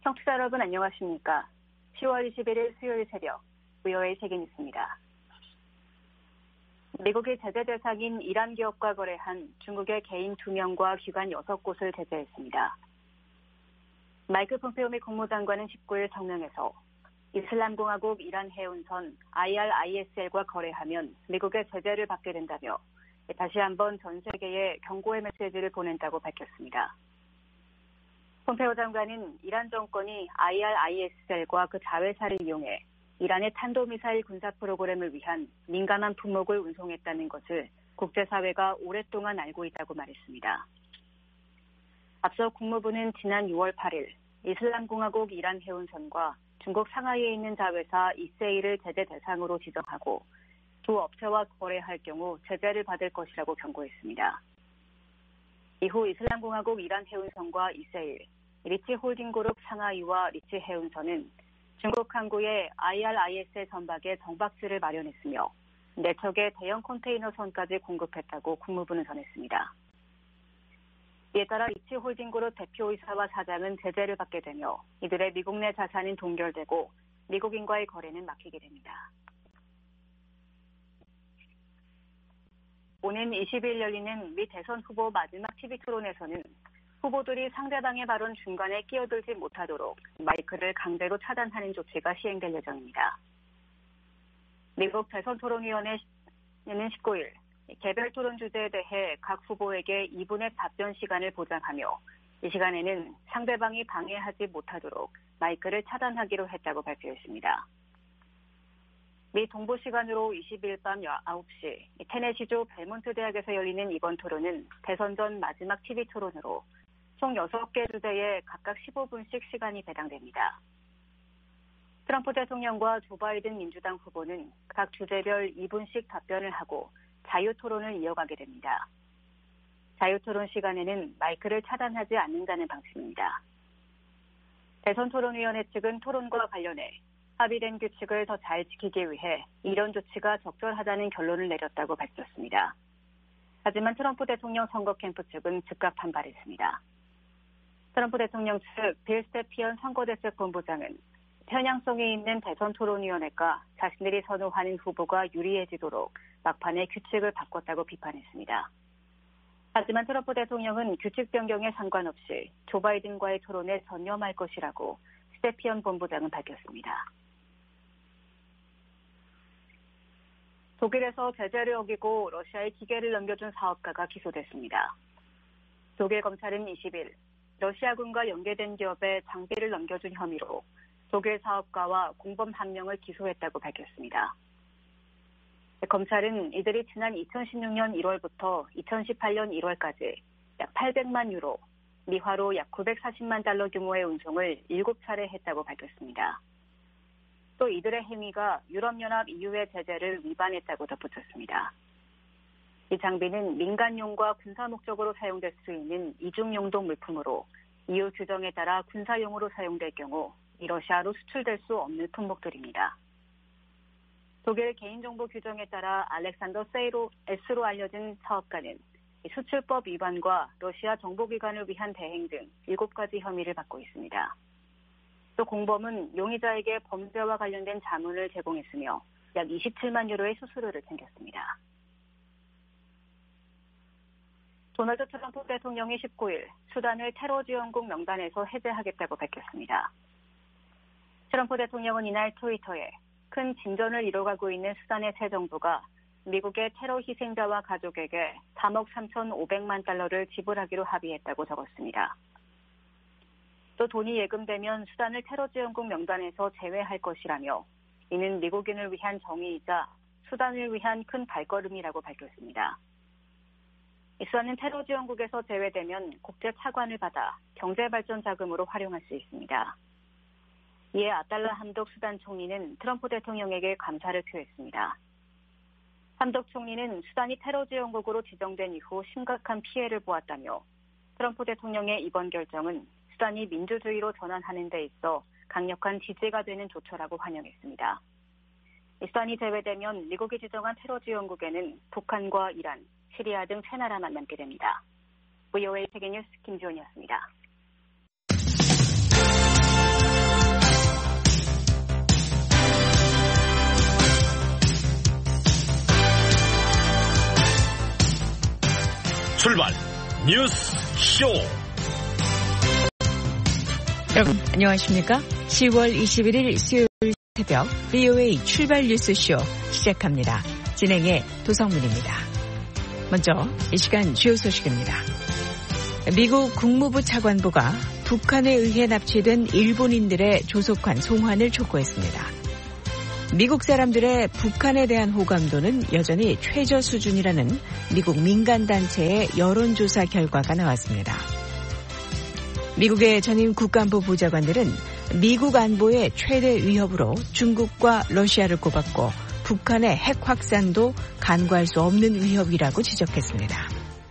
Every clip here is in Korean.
청취자 여러분 안녕하십니까? 10월 21일 수요일 새벽 VOA 세계뉴스입니다. 미국이 제재 대상인 이란 기업과 거래한 중국의 개인 2명과 기관 6곳을 제재했습니다. 마이크 폼페오 미 국무장관은 19일 성명에서 이슬람공화국 이란 해운선 IRISL과 거래하면 미국의 제재를 받게 된다며 다시 한번 전 세계에 경고의 메시지를 보낸다고 밝혔습니다. 폼페오 장관은 이란 정권이 IRISL과 그 자회사를 이용해 이란의 탄도미사일 군사 프로그램을 위한 민감한 품목을 운송했다는 것을 국제사회가 오랫동안 알고 있다고 말했습니다. 앞서 국무부는 지난 6월 8일 이슬람공화국 이란 해운선과 중국 상하이에 있는 자회사 이세이를 제재 대상으로 지정하고 두 업체와 거래할 경우 제재를 받을 것이라고 경고했습니다. 이후 이슬람공화국 이란 해운선과 이세일, 리치홀딩그룹 상하이와 리치해운선은 중국 항구의 IRISL 선박에 정박지를 마련했으며 4척의 대형 컨테이너선까지 공급했다고 국무부는 전했습니다. 이에 따라 리치홀딩그룹 대표이사와 사장은 제재를 받게 되며 이들의 미국 내 자산은 동결되고 미국인과의 거래는 막히게 됩니다. 오는 20일 열리는 미 대선 후보 마지막 TV 토론에서는 후보들이 상대방의 발언 중간에 끼어들지 못하도록 마이크를 강제로 차단하는 조치가 시행될 예정입니다. 미국 대선토론위원회는 19일 개별 토론 주제에 대해 각 후보에게 2분의 답변 시간을 보장하며 이 시간에는 상대방이 방해하지 못하도록 마이크를 차단하기로 했다고 발표했습니다. 미 동부 시간으로 20일 밤 9시 테네시주 벨몬트 대학에서 열리는 이번 토론은 대선 전 마지막 TV 토론으로 총 6개 주제에 각각 15분씩 시간이 배당됩니다. 트럼프 대통령과 조 바이든 민주당 후보는 각 주제별 2분씩 답변을 하고 자유토론을 이어가게 됩니다. 자유토론 시간에는 마이크를 차단하지 않는다는 방침입니다. 대선토론위원회 측은 토론과 관련해 합의된 규칙을 더 잘 지키기 위해 이런 조치가 적절하다는 결론을 내렸다고 밝혔습니다. 하지만 트럼프 대통령 선거 캠프 측은 즉각 반발했습니다. 트럼프 대통령 측 빌 스테피언 선거대책본부장은 편향성이 있는 대선토론위원회가 자신들이 선호하는 후보가 유리해지도록 막판에 규칙을 바꿨다고 비판했습니다. 하지만 트럼프 대통령은 규칙 변경에 상관없이 조 바이든과의 토론에 전념할 것이라고 스테피언 본부장은 밝혔습니다. 독일에서 제재를 어기고 러시아에 기계를 넘겨준 사업가가 기소됐습니다. 독일 검찰은 20일 러시아군과 연계된 기업에 장비를 넘겨준 혐의로 독일 사업가와 공범 1명을 기소했다고 밝혔습니다. 검찰은 이들이 지난 2016년 1월부터 2018년 1월까지 약 800만 유로, 미화로 약 940만 달러 규모의 운송을 7차례 했다고 밝혔습니다. 또 이들의 행위가 유럽연합 EU의 제재를 위반했다고 덧붙였습니다. 이 장비는 민간용과 군사 목적으로 사용될 수 있는 이중용도 물품으로 EU 규정에 따라 군사용으로 사용될 경우 러시아로 수출될 수 없는 품목들입니다. 독일 개인정보 규정에 따라 알렉산더 S로 알려진 사업가는 수출법 위반과 러시아 정보기관을 위한 대행 등 7가지 혐의를 받고 있습니다. 또 공범은 용의자에게 범죄와 관련된 자문을 제공했으며 약 27만 유로의 수수료를 챙겼습니다. 도널드 트럼프 대통령이 19일 수단을 테러 지원국 명단에서 해제하겠다고 밝혔습니다. 트럼프 대통령은 이날 트위터에 큰 진전을 이뤄가고 있는 수단의 새 정부가 미국의 테러 희생자와 가족에게 3억 3,500만 달러를 지불하기로 합의했다고 적었습니다. 또 돈이 예금되면 수단을 테러 지원국 명단에서 제외할 것이라며 이는 미국인을 위한 정의이자 수단을 위한 큰 발걸음이라고 밝혔습니다. 수단은 테러 지원국에서 제외되면 국제 차관을 받아 경제발전 자금으로 활용할 수 있습니다. 이에 아달라 함독 수단 총리는 트럼프 대통령에게 감사를 표했습니다. 함독 총리는 수단이 테러 지원국으로 지정된 이후 심각한 피해를 보았다며 트럼프 대통령의 이번 결정은 수단이 민주주의로 전환하는 데 있어 강력한 지지가 되는 조처라고 환영했습니다. 수단이 제외되면 미국이 지정한 테러 지원국에는 북한과 이란, 시리아 등 3나라만 남게 됩니다. VOA 세계뉴스 김지원이었습니다. 뉴스 쇼. 여러분 안녕하십니까? 10월 21일 수요일 새벽 VOA 출발 뉴스쇼 시작합니다. 진행의 도성문입니다. 먼저 이 시간 주요 소식입니다. 미국 국무부 차관보가 북한에 의해 납치된 일본인들의 조속한 송환을 촉구했습니다. 미국 사람들의 북한에 대한 호감도는 여전히 최저 수준이라는 미국 민간단체의 여론조사 결과가 나왔습니다. 미국의 전임 국가안보 보좌관들은 미국 안보의 최대 위협으로 중국과 러시아를 꼽았고 북한의 핵 확산도 간과할 수 없는 위협이라고 지적했습니다.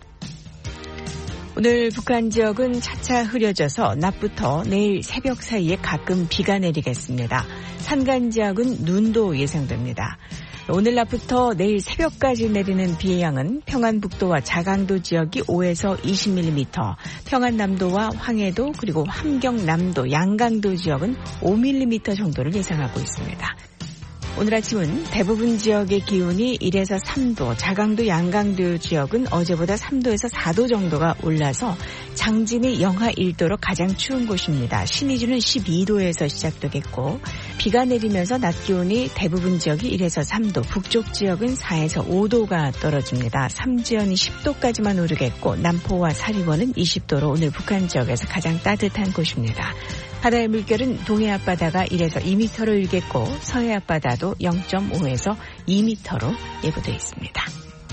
오늘 북한 지역은 차차 흐려져서 낮부터 내일 새벽 사이에 가끔 비가 내리겠습니다. 산간 지역은 눈도 예상됩니다. 오늘 낮부터 내일 새벽까지 내리는 비의 양은 평안북도와 자강도 지역이 5에서 20mm, 평안남도와 황해도 그리고 함경남도, 양강도 지역은 5mm 정도를 예상하고 있습니다. 오늘 아침은 대부분 지역의 기온이 1에서 3도, 자강도, 양강도 지역은 어제보다 3도에서 4도 정도가 올라서 장진이 영하 1도로 가장 추운 곳입니다. 신의주는 12도에서 시작되겠고 비가 내리면서 낮 기온이 대부분 지역이 1에서 3도, 북쪽 지역은 4에서 5도가 떨어집니다. 삼지연이 10도까지만 오르겠고 남포와 사리원은 20도로 오늘 북한 지역에서 가장 따뜻한 곳입니다. 바다의 물결은 동해 앞바다가 1에서 2m로 일겠고 서해 앞바다도 0.5에서 2m로 예보되어 있습니다.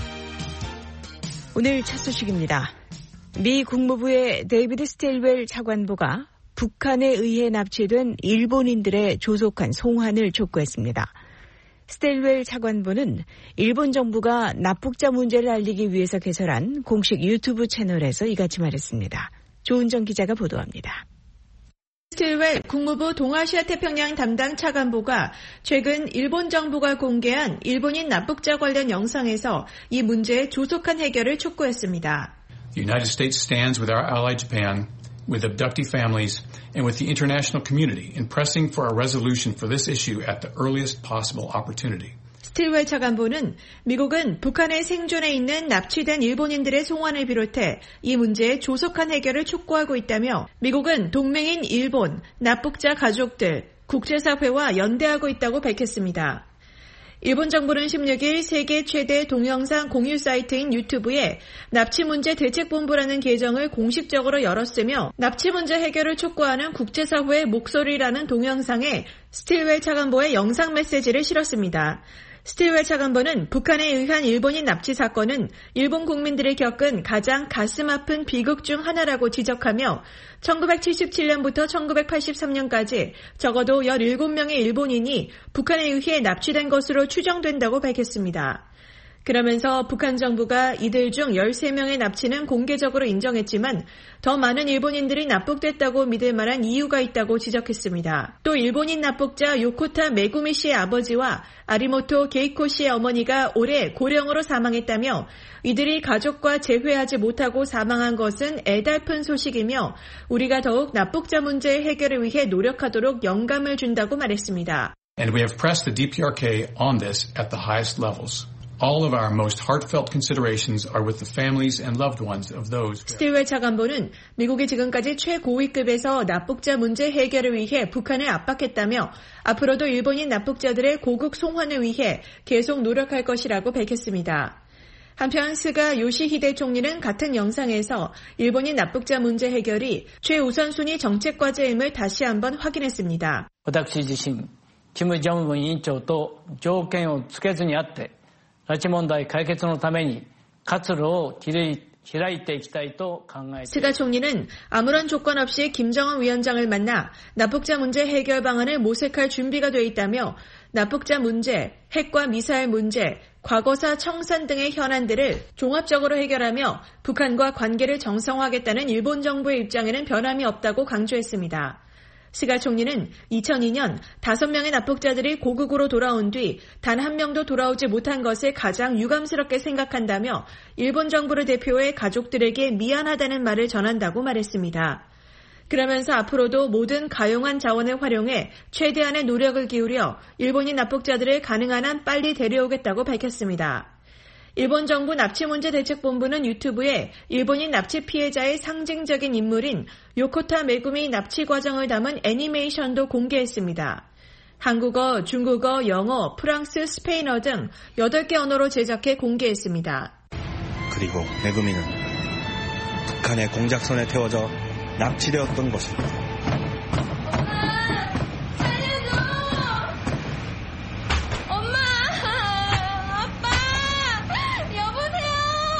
오늘 첫 소식입니다. 미 국무부의 데이비드 스틸웰 차관보가 북한에 의해 납치된 일본인들의 조속한 송환을 촉구했습니다. 스틸웰 차관보는 일본 정부가 납북자 문제를 알리기 위해서 개설한 공식 유튜브 채널에서 이같이 말했습니다. 조은정 기자가 보도합니다. 스틸웰 국무부 동아시아 태평양 담당 차관보가 최근 일본 정부가 공개한 일본인 납북자 관련 영상에서 이 문제의 조속한 해결을 촉구했습니다. The United States stands with our ally Japan, with abductee families, and with the international community in pressing for a resolution for this issue at the earliest possible opportunity. 스틸웰 차관보는 미국은 북한의 생존해 있는 납치된 일본인들의 송환을 비롯해 이 문제의 조속한 해결을 촉구하고 있다며 미국은 동맹인 일본, 납북자 가족들, 국제사회와 연대하고 있다고 밝혔습니다. 일본 정부는 16일 세계 최대 동영상 공유 사이트인 유튜브에 납치문제 대책본부라는 계정을 공식적으로 열었으며 납치문제 해결을 촉구하는 국제사회의 목소리라는 동영상에 스틸웰 차관보의 영상 메시지를 실었습니다. 스틸웰 차관보는 북한에 의한 일본인 납치 사건은 일본 국민들이 겪은 가장 가슴 아픈 비극 중 하나라고 지적하며 1977년부터 1983년까지 적어도 17명의 일본인이 북한에 의해 납치된 것으로 추정된다고 밝혔습니다. 그러면서 북한 정부가 이들 중 13명의 납치는 공개적으로 인정했지만 더 많은 일본인들이 납북됐다고 믿을 만한 이유가 있다고 지적했습니다. 또 일본인 납북자 요코타 메구미 씨의 아버지와 아리모토 게이코 씨의 어머니가 올해 고령으로 사망했다며 이들이 가족과 재회하지 못하고 사망한 것은 애달픈 소식이며 우리가 더욱 납북자 문제의 해결을 위해 노력하도록 영감을 준다고 말했습니다. And we have pressed the DPRK on this at the highest levels. All of our most heartfelt considerations are with the families and loved ones of those. 스틸웰 차관보는 미국이 지금까지 최고위급에서 납북자 문제 해결을 위해 북한을 압박했다며 앞으로도 일본인 납북자들의 고국 송환을 위해 계속 노력할 것이라고 밝혔습니다. 한편 스가 요시히데 총리는 같은 영상에서 일본인 납북자 문제 해결이 최우선순위 정책 과제임을 다시 한번 확인했습니다. 私自身、金正恩委員長と条件をつけずにあって、拉致問題解決のために活路を開いていきたいと考えています。 스가 총리는 아무런 조건 없이 김정은 위원장을 만나 납북자 문제 해결 방안을 모색할 준비가 돼 있다며 납북자 문제, 핵과 미사일 문제, 과거사 청산 등의 현안들을 종합적으로 해결하며 북한과 관계를 정상화하겠다는 일본 정부의 입장에는 변함이 없다고 강조했습니다. 스가 총리는 2002년 5명의 납북자들이 고국으로 돌아온 뒤 단 한 명도 돌아오지 못한 것을 가장 유감스럽게 생각한다며 일본 정부를 대표해 가족들에게 미안하다는 말을 전한다고 말했습니다. 그러면서 앞으로도 모든 가용한 자원을 활용해 최대한의 노력을 기울여 일본인 납북자들을 가능한 한 빨리 데려오겠다고 밝혔습니다. 일본 정부 납치문제대책본부는 유튜브에 일본인 납치 피해자의 상징적인 인물인 요코타 메구미 납치 과정을 담은 애니메이션도 공개했습니다. 한국어, 중국어, 영어, 프랑스, 스페인어 등 8개 언어로 제작해 공개했습니다. 그리고 메구미는 북한의 공작선에 태워져 납치되었던 것입니다. 엄마! 아빠! 여보세요!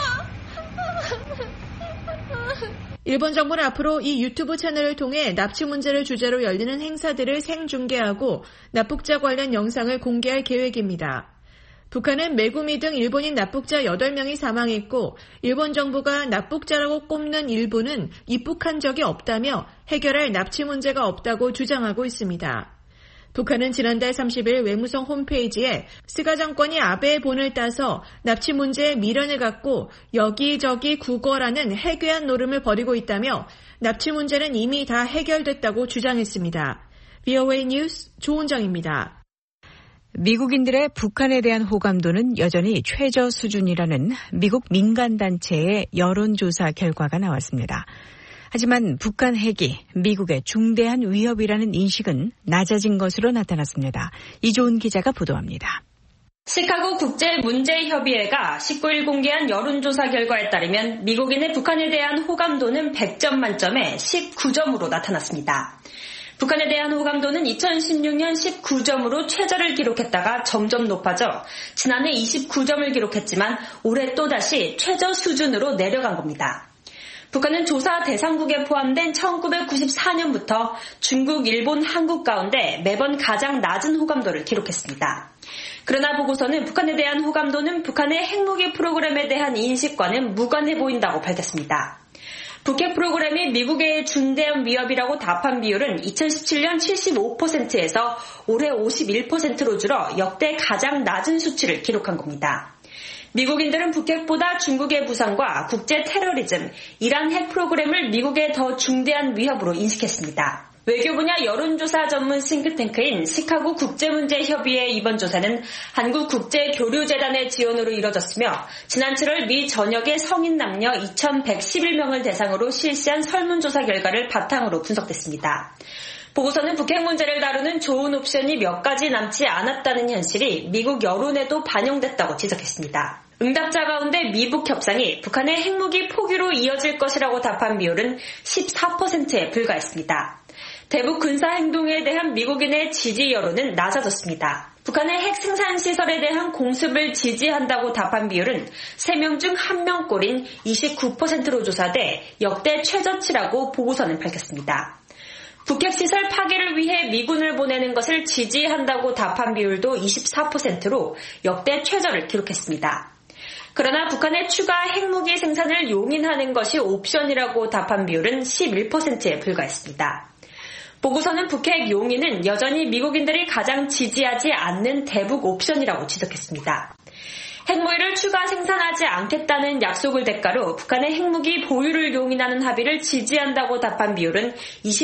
일본 정부는 앞으로 이 유튜브 채널을 통해 납치 문제를 주제로 열리는 행사들을 생중계하고 납북자 관련 영상을 공개할 계획입니다. 북한은 메구미 등 일본인 납북자 8명이 사망했고 일본 정부가 납북자라고 꼽는 일부는 입북한 적이 없다며 해결할 납치 문제가 없다고 주장하고 있습니다. 북한은 지난달 30일 외무성 홈페이지에 스가 정권이 아베의 본을 따서 납치 문제에 미련을 갖고 여기저기 구걸하는 해괴한 노름을 벌이고 있다며 납치 문제는 이미 다 해결됐다고 주장했습니다. VOA 뉴스 조은정입니다. 미국인들의 북한에 대한 호감도는 여전히 최저 수준이라는 미국 민간단체의 여론조사 결과가 나왔습니다. 하지만 북한 핵이 미국의 중대한 위협이라는 인식은 낮아진 것으로 나타났습니다. 이조은 기자가 보도합니다. 시카고 국제문제협의회가 19일 공개한 여론조사 결과에 따르면 미국인의 북한에 대한 호감도는 100점 만점에 19점으로 나타났습니다. 북한에 대한 호감도는 2016년 19점으로 최저를 기록했다가 점점 높아져 지난해 29점을 기록했지만 올해 또다시 최저 수준으로 내려간 겁니다. 북한은 조사 대상국에 포함된 1994년부터 중국, 일본, 한국 가운데 매번 가장 낮은 호감도를 기록했습니다. 그러나 보고서는 북한에 대한 호감도는 북한의 핵무기 프로그램에 대한 인식과는 무관해 보인다고 밝혔습니다. 북핵 프로그램이 미국의 중대한 위협이라고 답한 비율은 2017년 75%에서 올해 51%로 줄어 역대 가장 낮은 수치를 기록한 겁니다. 미국인들은 북핵보다 중국의 부상과 국제 테러리즘, 이란 핵 프로그램을 미국의 더 중대한 위협으로 인식했습니다. 외교 분야 여론조사 전문 싱크탱크인 시카고 국제문제협의회의 이번 조사는 한국국제교류재단의 지원으로 이뤄졌으며 지난 7월 미 전역의 성인 남녀 2,111명을 대상으로 실시한 설문조사 결과를 바탕으로 분석됐습니다. 보고서는 북핵 문제를 다루는 좋은 옵션이 몇 가지 남지 않았다는 현실이 미국 여론에도 반영됐다고 지적했습니다. 응답자 가운데 미북 협상이 북한의 핵무기 포기로 이어질 것이라고 답한 비율은 14%에 불과했습니다. 대북 군사 행동에 대한 미국인의 지지 여론은 낮아졌습니다. 북한의 핵 생산시설에 대한 공습을 지지한다고 답한 비율은 3명 중 1명꼴인 29%로 조사돼 역대 최저치라고 보고서는 밝혔습니다. 북핵시설 파괴를 위해 미군을 보내는 것을 지지한다고 답한 비율도 24%로 역대 최저를 기록했습니다. 그러나 북한의 추가 핵무기 생산을 용인하는 것이 옵션이라고 답한 비율은 11%에 불과했습니다. 보고서는 북핵 용인은 여전히 미국인들이 가장 지지하지 않는 대북 옵션이라고 지적했습니다. 핵무기를 추가 생산하지 않겠다는 약속을 대가로 북한의 핵무기 보유를 용인하는 합의를 지지한다고 답한 비율은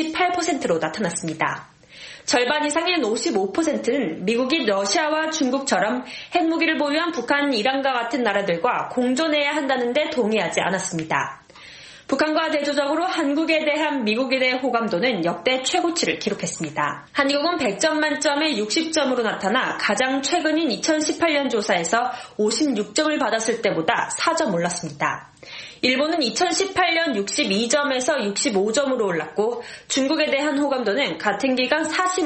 28%로 나타났습니다. 절반 이상인 55%는 미국이 러시아와 중국처럼 핵무기를 보유한 북한, 이란과 같은 나라들과 공존해야 한다는 데 동의하지 않았습니다. 북한과 대조적으로 한국에 대한 미국인의 호감도는 역대 최고치를 기록했습니다. 한국은 100점 만점에 60점으로 나타나 가장 최근인 2018년 조사에서 56점을 받았을 때보다 4점 올랐습니다. 일본은 2018년 62점에서 65점으로 올랐고 중국에 대한 호감도는 같은 기간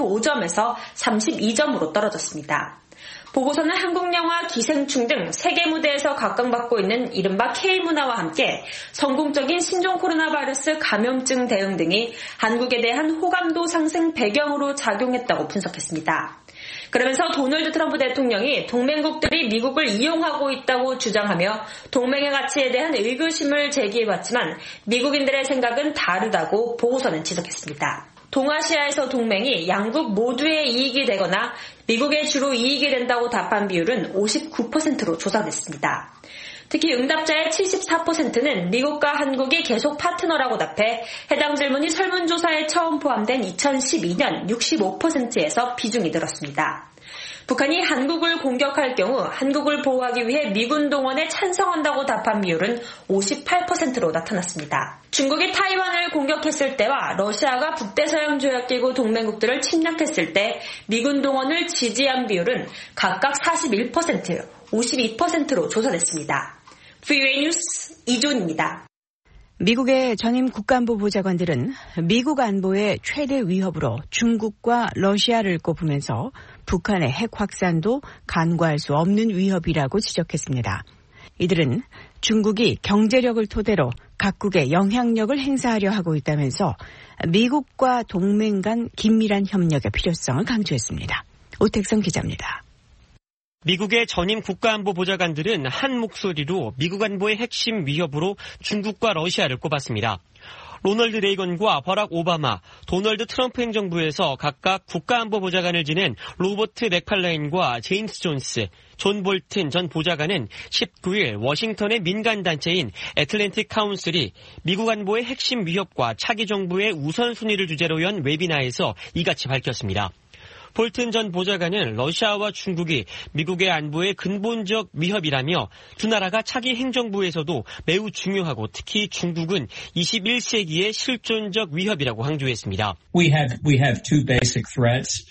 45점에서 32점으로 떨어졌습니다. 보고서는 한국 영화 기생충 등 세계 무대에서 각광받고 있는 이른바 K문화와 함께 성공적인 신종 코로나 바이러스 감염증 대응 등이 한국에 대한 호감도 상승 배경으로 작용했다고 분석했습니다. 그러면서 도널드 트럼프 대통령이 동맹국들이 미국을 이용하고 있다고 주장하며 동맹의 가치에 대한 의구심을 제기해왔지만 미국인들의 생각은 다르다고 보고서는 지적했습니다. 동아시아에서 동맹이 양국 모두의 이익이 되거나 미국의 주로 이익이 된다고 답한 비율은 59%로 조사됐습니다. 특히 응답자의 74%는 미국과 한국이 계속 파트너라고 답해 해당 질문이 설문조사에 처음 포함된 2012년 65%에서 비중이 늘었습니다. 북한이 한국을 공격할 경우 한국을 보호하기 위해 미군 동원에 찬성한다고 답한 비율은 58%로 나타났습니다. 중국이 타이완을 공격했을 때와 러시아가 북대서양조약기구 동맹국들을 침략했을 때 미군 동원을 지지한 비율은 각각 41%, 52%로 조사됐습니다. VOA 뉴스 이존입니다. 미국의 전임 국가안보 보좌관들은 미국 안보의 최대 위협으로 중국과 러시아를 꼽으면서 북한의 핵 확산도 간과할 수 없는 위협이라고 지적했습니다. 이들은 중국이 경제력을 토대로 각국의 영향력을 행사하려 하고 있다면서 미국과 동맹 간 긴밀한 협력의 필요성을 강조했습니다. 오택성 기자입니다. 미국의 전임 국가안보 보좌관들은 한 목소리로 미국 안보의 핵심 위협으로 중국과 러시아를 꼽았습니다. 로널드 레이건과 버락 오바마, 도널드 트럼프 행정부에서 각각 국가안보 보좌관을 지낸 로버트 맥팔레인과 제임스 존스, 존 볼튼 전 보좌관은 19일 워싱턴의 민간단체인 애틀랜틱 카운슬이 미국 안보의 핵심 위협과 차기 정부의 우선순위를 주제로 연 웨비나에서 이같이 밝혔습니다. 볼튼 전 보좌관은 러시아와 중국이 미국의 안보의 근본적 위협이라며 두 나라가 차기 행정부에서도 매우 중요하고 특히 중국은 21세기의 실존적 위협이라고 강조했습니다. We have two basic threats.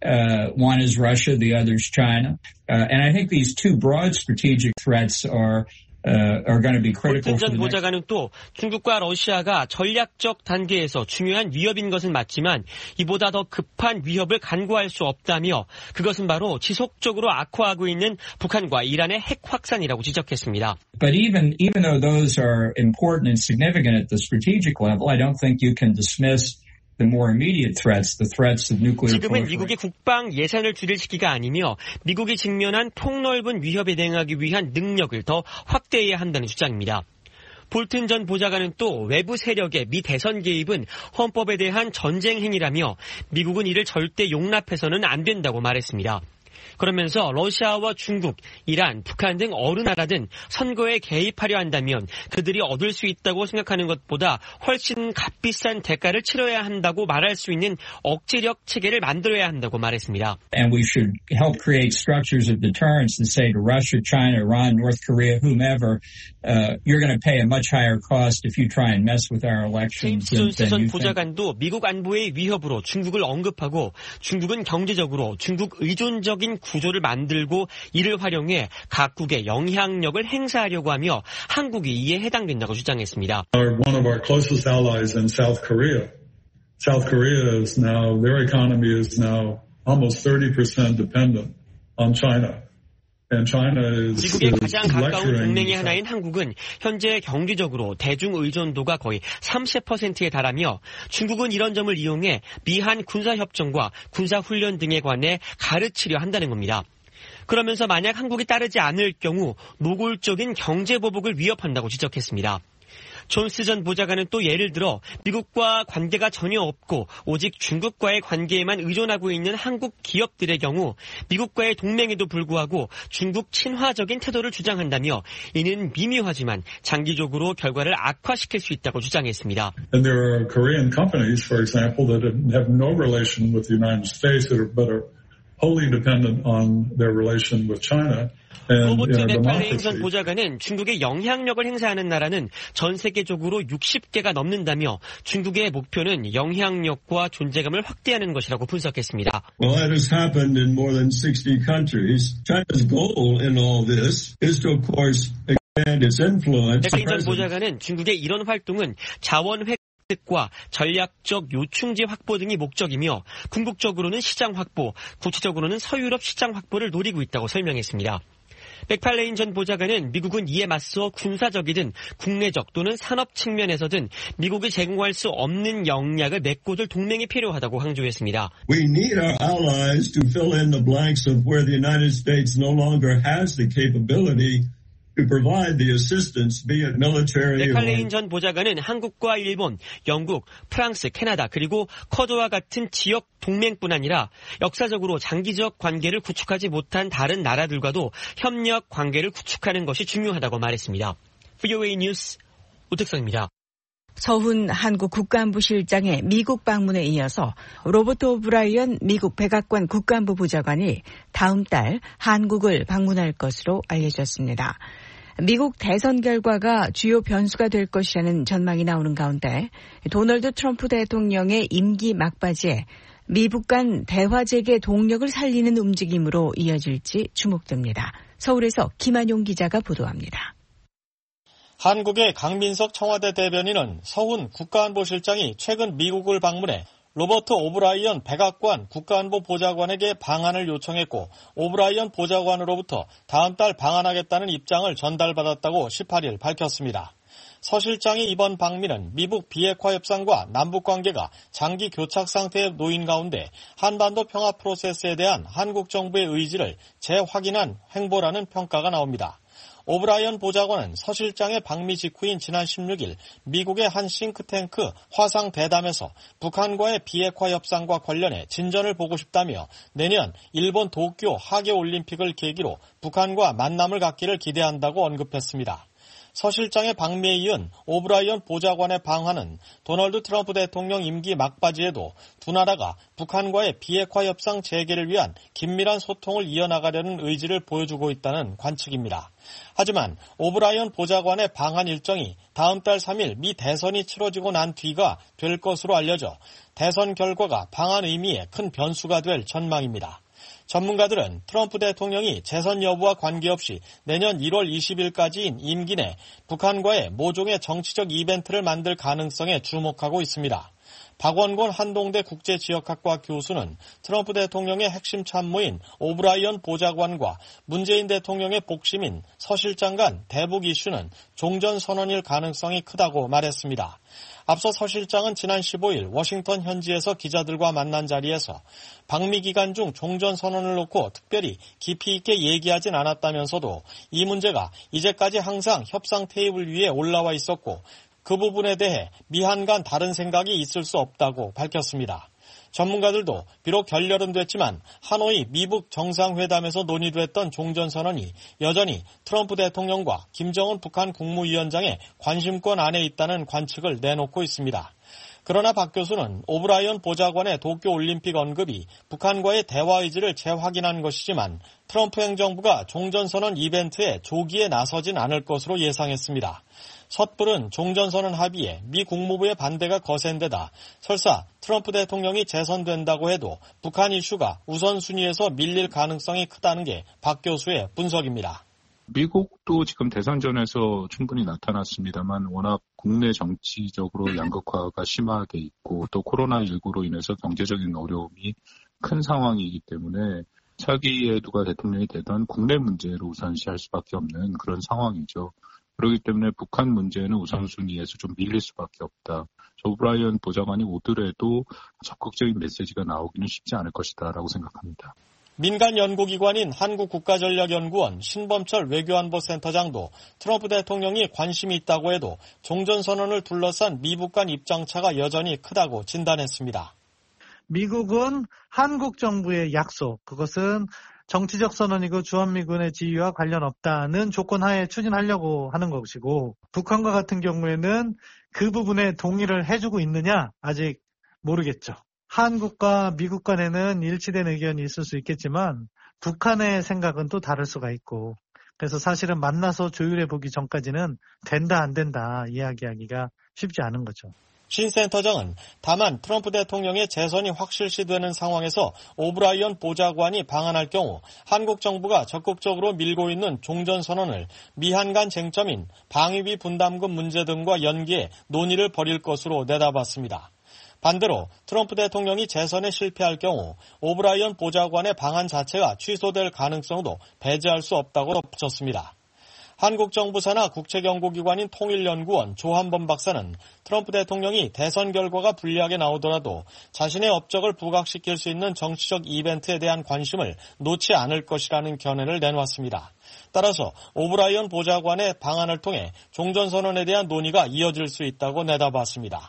One is Russia, the other is China. And I think these two broad strategic threats are going to be critical. 볼튼 전 보좌관은 또 중국과 러시아가 전략적 단계에서 중요한 위협인 것은 맞지만 이보다 더 급한 위협을 간과할 수 없다며 그것은 바로 지속적으로 악화하고 있는 북한과 이란의 핵 확산이라고 지적했습니다. But even though those are important and significant at the strategic level, I don't think you can dismiss the more immediate threats, the threats of nuclear 지금은 미국이 국방 예산을 줄일 시기가 아니며 미국이 직면한 폭넓은 위협에 대응하기 위한 능력을 더 확대해야 한다는 주장입니다. 볼튼 전 보좌관은 또 외부 세력의 미 대선 개입은 헌법에 대한 전쟁 행위라며 미국은 이를 절대 용납해서는 안 된다고 말했습니다. 그러면서 러시아와 중국, 이란, 북한 등 어느 나라든 선거에 개입하려 한다면 그들이 얻을 수 있다고 생각하는 것보다 훨씬 값비싼 대가를 치러야 한다고 말할 수 있는 억제력 체계를 만들어야 한다고 말했습니다. And we should help create structures of deterrence that say to Russia, China, Iran, North Korea, whomever, you're going to pay a much higher cost if you try and mess with our elections. 제임스 존스 전 보좌관도 미국 안보의 위협으로 중국을 언급하고 중국은 경제적으로 중국 의존적인 구조를 만들고 이를 활용해 각국의 영향력을 행사하려고 하며 한국이 이에 해당된다고 주장했습니다. One of our closest allies in South Korea. South Korea is now, their economy is now almost 30% dependent on China. 미국의 가장 가까운 동맹의 하나인 한국은 현재 경제적으로 대중 의존도가 거의 30%에 달하며 중국은 이런 점을 이용해 미한 군사협정과 군사훈련 등에 관해 가르치려 한다는 겁니다. 그러면서 만약 한국이 따르지 않을 경우 노골적인 경제보복을 위협한다고 지적했습니다. 존스 전 보좌관은 또 예를 들어 미국과 관계가 전혀 없고 오직 중국과의 관계에만 의존하고 있는 한국 기업들의 경우 미국과의 동맹에도 불구하고 중국 친화적인 태도를 주장한다며 이는 미묘하지만 장기적으로 결과를 악화시킬 수 있다고 주장했습니다. And there are Korean companies, for example, that have no relation with the United States but are wholly dependent on their relation with China. 로버트 맥팔레인 전 보좌관은 중국의 영향력을 행사하는 나라는 전 세계적으로 60개가 넘는다며 중국의 목표는 영향력과 존재감을 확대하는 것이라고 분석했습니다. Well, that has happened in more than 60 countries. China's goal in all this is to, of course, expand its influence. 맥팔레인 전 보좌관은 중국의 이런 활동은 자원 획득과 전략적 요충지 확보 등이 목적이며 궁극적으로는 시장 확보, 구체적으로는 서유럽 시장 확보를 노리고 있다고 설명했습니다. 맥팔레인 전 보좌관은 미국은 이에 맞서 군사적이든 국내적 또는 산업 측면에서든 미국이 제공할 수 없는 역량을 메꿔줄 동맹이 필요하다고 강조했습니다. We need our allies to fill in the blanks of where the United States no longer has the capability to provide the assistance, be it military 맥칼레인 전 보좌관은 한국과 일본, 영국, 프랑스, 캐나다 그리고 쿼드와 같은 지역 동맹뿐 아니라 역사적으로 장기적 관계를 구축하지 못한 다른 나라들과도 협력 관계를 구축하는 것이 중요하다고 말했습니다. VOA 뉴스 오택성입니다. 서훈 한국 국가안보실장의 미국 방문에 이어서 로버트 오브라이언 미국 백악관 국가안보 보좌관이 다음 달 한국을 방문할 것으로 알려졌습니다. 미국 대선 결과가 주요 변수가 될 것이라는 전망이 나오는 가운데 도널드 트럼프 대통령의 임기 막바지에 미북 간 대화 재개 동력을 살리는 움직임으로 이어질지 주목됩니다. 서울에서 김한용 기자가 보도합니다. 한국의 강민석 청와대 대변인은 서훈 국가안보실장이 최근 미국을 방문해 로버트 오브라이언 백악관 국가안보 보좌관에게 방한을 요청했고 오브라이언 보좌관으로부터 다음 달 방한하겠다는 입장을 전달받았다고 18일 밝혔습니다. 서 실장의 이번 방미는 미북 비핵화 협상과 남북관계가 장기 교착 상태에 놓인 가운데 한반도 평화 프로세스에 대한 한국 정부의 의지를 재확인한 행보라는 평가가 나옵니다. 오브라이언 보좌관은 서 실장의 방미 직후인 지난 16일 미국의 한 싱크탱크 화상 대담에서 북한과의 비핵화 협상과 관련해 진전을 보고 싶다며 내년 일본 도쿄 하계올림픽을 계기로 북한과 만남을 갖기를 기대한다고 언급했습니다. 서 실장의 방미에 이은 오브라이언 보좌관의 방한은 도널드 트럼프 대통령 임기 막바지에도 두 나라가 북한과의 비핵화 협상 재개를 위한 긴밀한 소통을 이어나가려는 의지를 보여주고 있다는 관측입니다. 하지만 오브라이언 보좌관의 방한 일정이 다음 달 3일 미 대선이 치러지고 난 뒤가 될 것으로 알려져 대선 결과가 방한 의미에 큰 변수가 될 전망입니다. 전문가들은 트럼프 대통령이 재선 여부와 관계없이 내년 1월 20일까지인 임기 내 북한과의 모종의 정치적 이벤트를 만들 가능성에 주목하고 있습니다. 박원곤 한동대 국제지역학과 교수는 트럼프 대통령의 핵심 참모인 오브라이언 보좌관과 문재인 대통령의 복심인 서 실장 간 대북 이슈는 종전선언일 가능성이 크다고 말했습니다. 앞서 서 실장은 지난 15일 워싱턴 현지에서 기자들과 만난 자리에서 방미 기간 중 종전선언을 놓고 특별히 깊이 있게 얘기하진 않았다면서도 이 문제가 이제까지 항상 협상 테이블 위에 올라와 있었고 그 부분에 대해 미한 간 다른 생각이 있을 수 없다고 밝혔습니다. 전문가들도 비록 결렬은 됐지만 하노이 미북 정상회담에서 논의됐던 종전선언이 여전히 트럼프 대통령과 김정은 북한 국무위원장의 관심권 안에 있다는 관측을 내놓고 있습니다. 그러나 박 교수는 오브라이언 보좌관의 도쿄올림픽 언급이 북한과의 대화 의지를 재확인한 것이지만 트럼프 행정부가 종전선언 이벤트에 조기에 나서진 않을 것으로 예상했습니다. 섣부른 종전선언 합의에 미 국무부의 반대가 거센 데다 설사 트럼프 대통령이 재선된다고 해도 북한 이슈가 우선순위에서 밀릴 가능성이 크다는 게 박 교수의 분석입니다. 미국도 지금 대선전에서 충분히 나타났습니다만 워낙 국내 정치적으로 양극화가 심하게 있고 또 코로나19로 인해서 경제적인 어려움이 큰 상황이기 때문에 차기에 누가 대통령이 되던 국내 문제를 우선시할 수밖에 없는 그런 상황이죠. 그렇기 때문에 북한 문제는 우선순위에서 좀 밀릴 수밖에 없다. 오브라이언 보좌관이 오더라도 적극적인 메시지가 나오기는 쉽지 않을 것이다라고 생각합니다. 민간 연구기관인 한국국가전략연구원 신범철 외교안보센터장도 트럼프 대통령이 관심이 있다고 해도 종전선언을 둘러싼 미북 간 입장차가 여전히 크다고 진단했습니다. 미국은 한국 정부의 약속, 그것은 정치적 선언이고 주한미군의 지위와 관련 없다는 조건하에 추진하려고 하는 것이고 북한과 같은 경우에는 그 부분에 동의를 해주고 있느냐 아직 모르겠죠. 한국과 미국 간에는 일치된 의견이 있을 수 있겠지만 북한의 생각은 또 다를 수가 있고 그래서 사실은 만나서 조율해보기 전까지는 된다 안 된다 이야기하기가 쉽지 않은 거죠. 신 센터장은 다만 트럼프 대통령의 재선이 확실시되는 상황에서 오브라이언 보좌관이 방한할 경우 한국 정부가 적극적으로 밀고 있는 종전선언을 미한 간 쟁점인 방위비 분담금 문제 등과 연계해 논의를 벌일 것으로 내다봤습니다. 반대로 트럼프 대통령이 재선에 실패할 경우 오브라이언 보좌관의 방한 자체가 취소될 가능성도 배제할 수 없다고 덧붙였습니다. 한국 정부 산하 국책연구기관인 통일연구원 조한범 박사는 트럼프 대통령이 대선 결과가 불리하게 나오더라도 자신의 업적을 부각시킬 수 있는 정치적 이벤트에 대한 관심을 놓지 않을 것이라는 견해를 내놓았습니다. 따라서 오브라이언 보좌관의 방안을 통해 종전선언에 대한 논의가 이어질 수 있다고 내다봤습니다.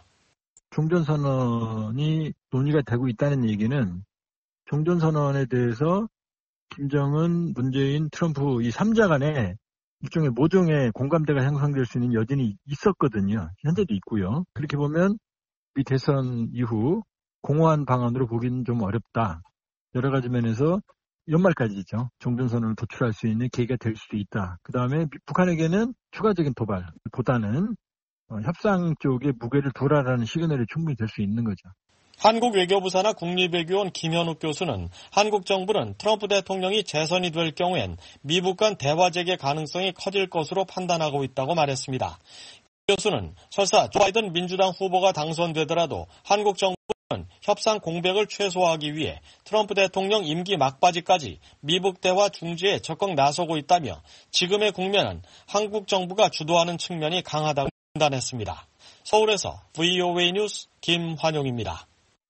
종전선언이 논의가 되고 있다는 얘기는 종전선언에 대해서 김정은, 문재인, 트럼프 이 3자 간에 일종의 모종의 공감대가 형성될 수 있는 여진이 있었거든요. 현재도 있고요. 그렇게 보면 이 대선 이후 공허한 방안으로 보기는 좀 어렵다. 여러 가지 면에서 연말까지죠. 종전선언을 도출할 수 있는 계기가 될 수도 있다. 그 다음에 북한에게는 추가적인 도발보다는 협상 쪽에 무게를 두라라는 시그널이 충분히 될 수 있는 거죠. 한국 외교부 산하 국립외교원 김현욱 교수는 한국 정부는 트럼프 대통령이 재선이 될 경우엔 미국 간 대화 재개 가능성이 커질 것으로 판단하고 있다고 말했습니다. 교수는 설사 조 바이든 민주당 후보가 당선되더라도 한국 정부는 협상 공백을 최소화하기 위해 트럼프 대통령 임기 막바지까지 미국 대화 중지에 적극 나서고 있다며 지금의 국면은 한국 정부가 주도하는 측면이 강하다고 판단했습니다. 서울에서 VOA 뉴스 김환용입니다.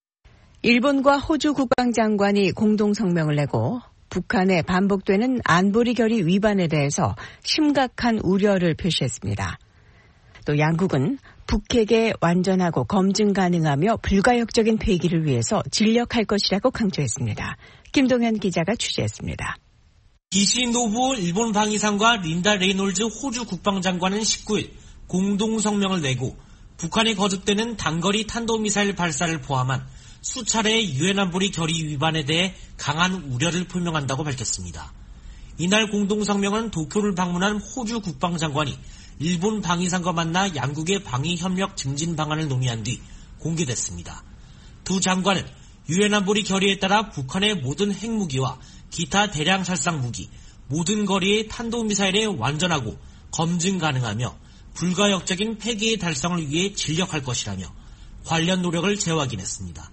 일본과 호주 국방장관이 공동성명을 내고 북한의 반복되는 안보리 결의 위반에 대해서 심각한 우려를 표시했습니다. 또 양국은 북핵에 완전하고 검증 가능하며 불가역적인 폐기를 위해서 진력할 것이라고 강조했습니다. 김동현 기자가 취재했습니다. 기시 노부오 일본 방위상과 린다 레이놀즈 호주 국방장관은 19일 공동성명을 내고 북한이 거듭되는 단거리 탄도미사일 발사를 포함한 수차례의 유엔 안보리 결의 위반에 대해 강한 우려를 표명한다고 밝혔습니다. 이날 공동성명은 도쿄를 방문한 호주 국방장관이 일본 방위상과 만나 양국의 방위협력 증진 방안을 논의한 뒤 공개됐습니다. 두 장관은 유엔 안보리 결의에 따라 북한의 모든 핵무기와 기타 대량 살상 무기, 모든 거리의 탄도미사일에 완전하고 검증 가능하며 불가역적인 폐기의 달성을 위해 진력할 것이라며 관련 노력을 재확인했습니다.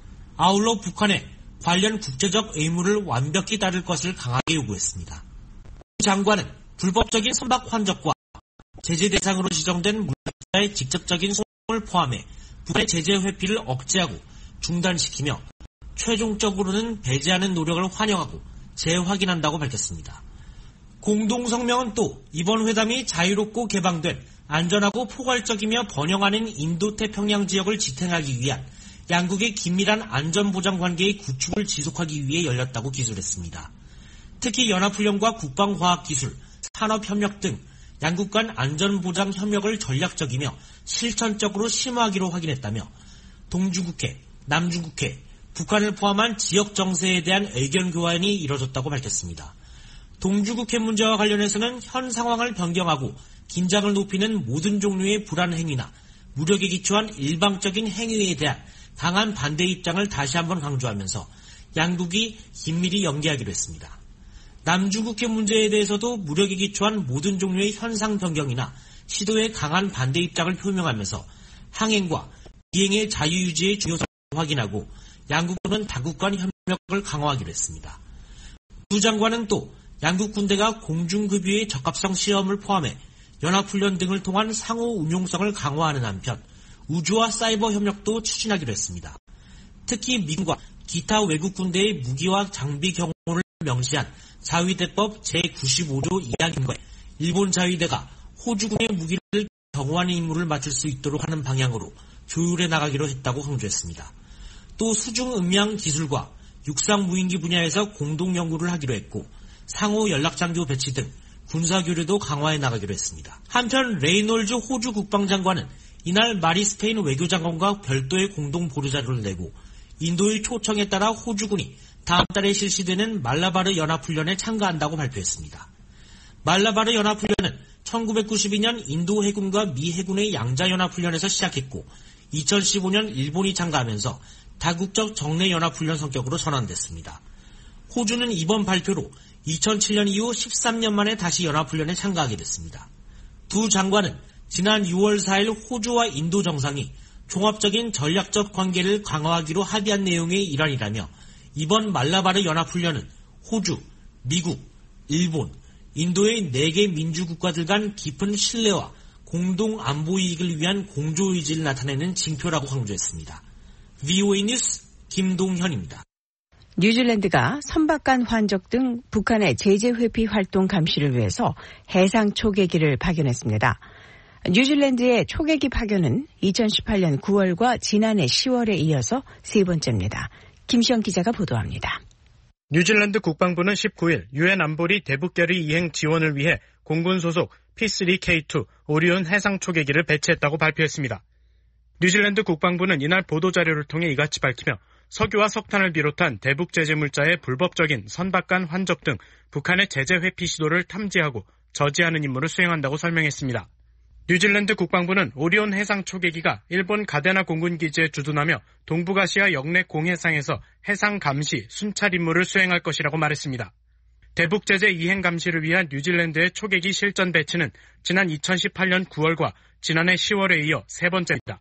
아울러 북한에 관련 국제적 의무를 완벽히 따를 것을 강하게 요구했습니다. 장관은 불법적인 선박 환적과 제재 대상으로 지정된 물자의 직접적인 소송을 포함해 북한의 제재 회피를 억제하고 중단시키며 최종적으로는 배제하는 노력을 환영하고 재확인한다고 밝혔습니다. 공동성명은 또 이번 회담이 자유롭고 개방된 안전하고 포괄적이며 번영하는 인도태평양 지역을 지탱하기 위한 양국의 긴밀한 안전보장 관계의 구축을 지속하기 위해 열렸다고 기술했습니다. 특히 연합훈련과 국방과학기술, 산업협력 등 양국 간 안전보장 협력을 전략적이며 실천적으로 심화하기로 확인했다며 동중국해, 남중국해, 북한을 포함한 지역 정세에 대한 의견 교환이 이뤄졌다고 밝혔습니다. 동중국해 문제와 관련해서는 현 상황을 변경하고 긴장을 높이는 모든 종류의 불안 행위나 무력에 기초한 일방적인 행위에 대한 강한 반대 입장을 다시 한번 강조하면서 양국이 긴밀히 연계하기로 했습니다. 남중국해 문제에 대해서도 무력에 기초한 모든 종류의 현상 변경이나 시도에 강한 반대 입장을 표명하면서 항행과 비행의 자유유지의 중요성을 확인하고 양국은 다국 간 협력을 강화하기로 했습니다. 두 장관은 또 양국 군대가 공중급유의 적합성 시험을 포함해 연합훈련 등을 통한 상호 운용성을 강화하는 한편 우주와 사이버 협력도 추진하기로 했습니다. 특히 미군과 기타 외국 군대의 무기와 장비 경호를 명시한 자위대법 제95조 2항인과에 일본 자위대가 호주군의 무기를 경호하는 임무를 맡을 수 있도록 하는 방향으로 조율해 나가기로 했다고 강조했습니다. 또 수중 음량 기술과 육상 무인기 분야에서 공동 연구를 하기로 했고 상호 연락장교 배치 등 군사교류도 강화해 나가기로 했습니다. 한편 레이놀즈 호주 국방장관은 이날 마리 스페인 외교장관과 별도의 공동 보도자료를 내고 인도의 초청에 따라 호주군이 다음 달에 실시되는 말라바르 연합훈련에 참가한다고 발표했습니다. 말라바르 연합훈련은 1992년 인도 해군과 미 해군의 양자연합훈련에서 시작했고 2015년 일본이 참가하면서 다국적 정례연합훈련 성격으로 전환됐습니다. 호주는 이번 발표로 2007년 이후 13년 만에 다시 연합훈련에 참가하게 됐습니다. 두 장관은 지난 6월 4일 호주와 인도 정상이 종합적인 전략적 관계를 강화하기로 합의한 내용의 일환이라며 이번 말라바르 연합훈련은 호주, 미국, 일본, 인도의 4개 민주국가들 간 깊은 신뢰와 공동 안보 이익을 위한 공조의지를 나타내는 징표라고 강조했습니다. VOA 뉴스 김동현입니다. 뉴질랜드가 선박간 환적 등 북한의 제재 회피 활동 감시를 위해서 해상 초계기를 파견했습니다. 뉴질랜드의 초계기 파견은 2018년 9월과 지난해 10월에 이어서 세 번째입니다. 김시영 기자가 보도합니다. 뉴질랜드 국방부는 19일 유엔 안보리 대북결의 이행 지원을 위해 공군 소속 P3K2 오리온 해상 초계기를 배치했다고 발표했습니다. 뉴질랜드 국방부는 이날 보도자료를 통해 이같이 밝히며 석유와 석탄을 비롯한 대북 제재 물자의 불법적인 선박간 환적 등 북한의 제재 회피 시도를 탐지하고 저지하는 임무를 수행한다고 설명했습니다. 뉴질랜드 국방부는 오리온 해상 초계기가 일본 가데나 공군기지에 주둔하며 동북아시아 역내 공해상에서 해상 감시, 순찰 임무를 수행할 것이라고 말했습니다. 대북 제재 이행 감시를 위한 뉴질랜드의 초계기 실전 배치는 지난 2018년 9월과 지난해 10월에 이어 세 번째입니다.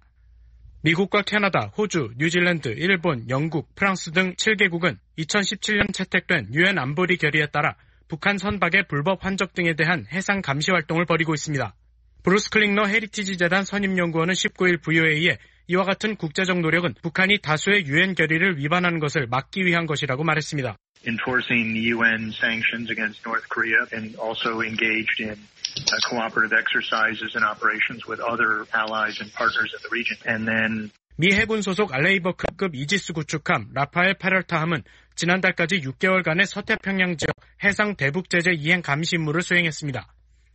미국과 캐나다, 호주, 뉴질랜드, 일본, 영국, 프랑스 등 7개국은 2017년 채택된 유엔 안보리 결의에 따라 북한 선박의 불법 환적 등에 대한 해상 감시 활동을 벌이고 있습니다. 브루스 클링너 헤리티지 재단 선임연구원은 19일 VOA에 이와 같은 국제적 노력은 북한이 다수의 유엔 결의를 위반하는 것을 막기 위한 것이라고 말했습니다. Enforcing UN sanctions against North Korea and also engaged in cooperative exercises and operations with other allies and partners in the region. And then 미 해군 소속 알레이버급 이지스 구축함 라파엘 페럴타함은 지난달까지 6개월간의 서태평양 지역 해상 대북 제재 이행 감시 임무를 수행했습니다.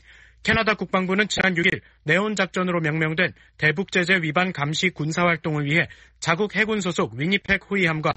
캐나다 국방부는 지난 6일 네온 작전으로 명명된 대북 제재 위반 감시 군사 활동을 위해 자국 해군 소속 위니펙 호위함과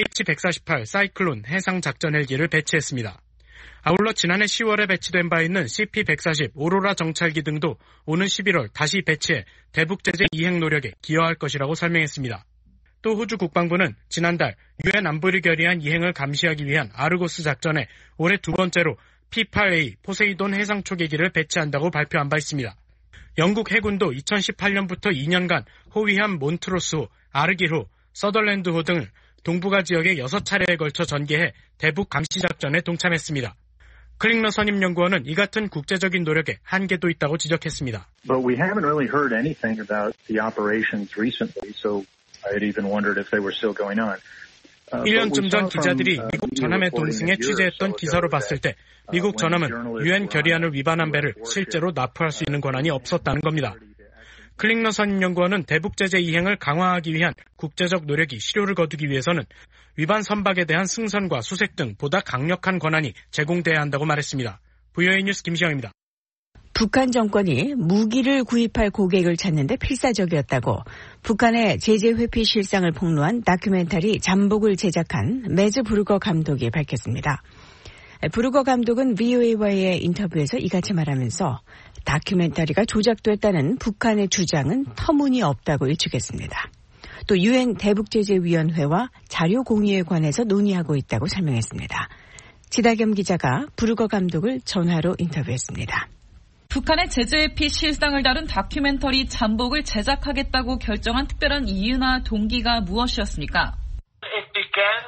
CH-148 사이클론 해상 작전 헬기를 배치했습니다. 아울러 지난해 10월에 배치된 바 있는 CP-140 오로라 정찰기 등도 오는 11월 다시 배치해 대북 제재 이행 노력에 기여할 것이라고 설명했습니다. 또 호주 국방부는 지난달 유엔 안보리 결의안 이행을 감시하기 위한 아르고스 작전에 올해 두 번째로 P-8A 포세이돈 해상 초계기를 배치한다고 발표한 바 있습니다. 영국 해군도 2018년부터 2년간 호위함 몬트로스호, 아르길호, 서덜랜드호 등을 동북아 지역에 6차례에 걸쳐 전개해 대북 감시 작전에 동참했습니다. 클링너 선임연구원은 이 같은 국제적인 노력에 한계도 있다고 지적했습니다. But we haven't really heard anything about the operations recently, so I had even wondered if they were still going on. 1년쯤 전 기자들이 미국 전함의 동승에 취재했던 기사로 봤을 때 미국 전함은 유엔 결의안을 위반한 배를 실제로 납포할 수 있는 권한이 없었다는 겁니다. 클링너 선임연구원은 대북 제재 이행을 강화하기 위한 국제적 노력이 실효를 거두기 위해서는 위반 선박에 대한 승선과 수색 등 보다 강력한 권한이 제공돼야 한다고 말했습니다. VOA 뉴스 김시영입니다. 북한 정권이 무기를 구입할 고객을 찾는데 필사적이었다고 북한의 제재 회피 실상을 폭로한 다큐멘터리 잠복을 제작한 매즈 브루거 감독이 밝혔습니다. 브루거 감독은 VOA와의 인터뷰에서 이같이 말하면서 다큐멘터리가 조작됐다는 북한의 주장은 터무니없다고 일축했습니다. 또 유엔 대북제재위원회와 자료 공유에 관해서 논의하고 있다고 설명했습니다. 지다겸 기자가 브루거 감독을 전화로 인터뷰했습니다. 북한의 제재 회피 실상을 다룬 다큐멘터리 잠복을 제작하겠다고 결정한 특별한 이유나 동기가 무엇이었습니까? It began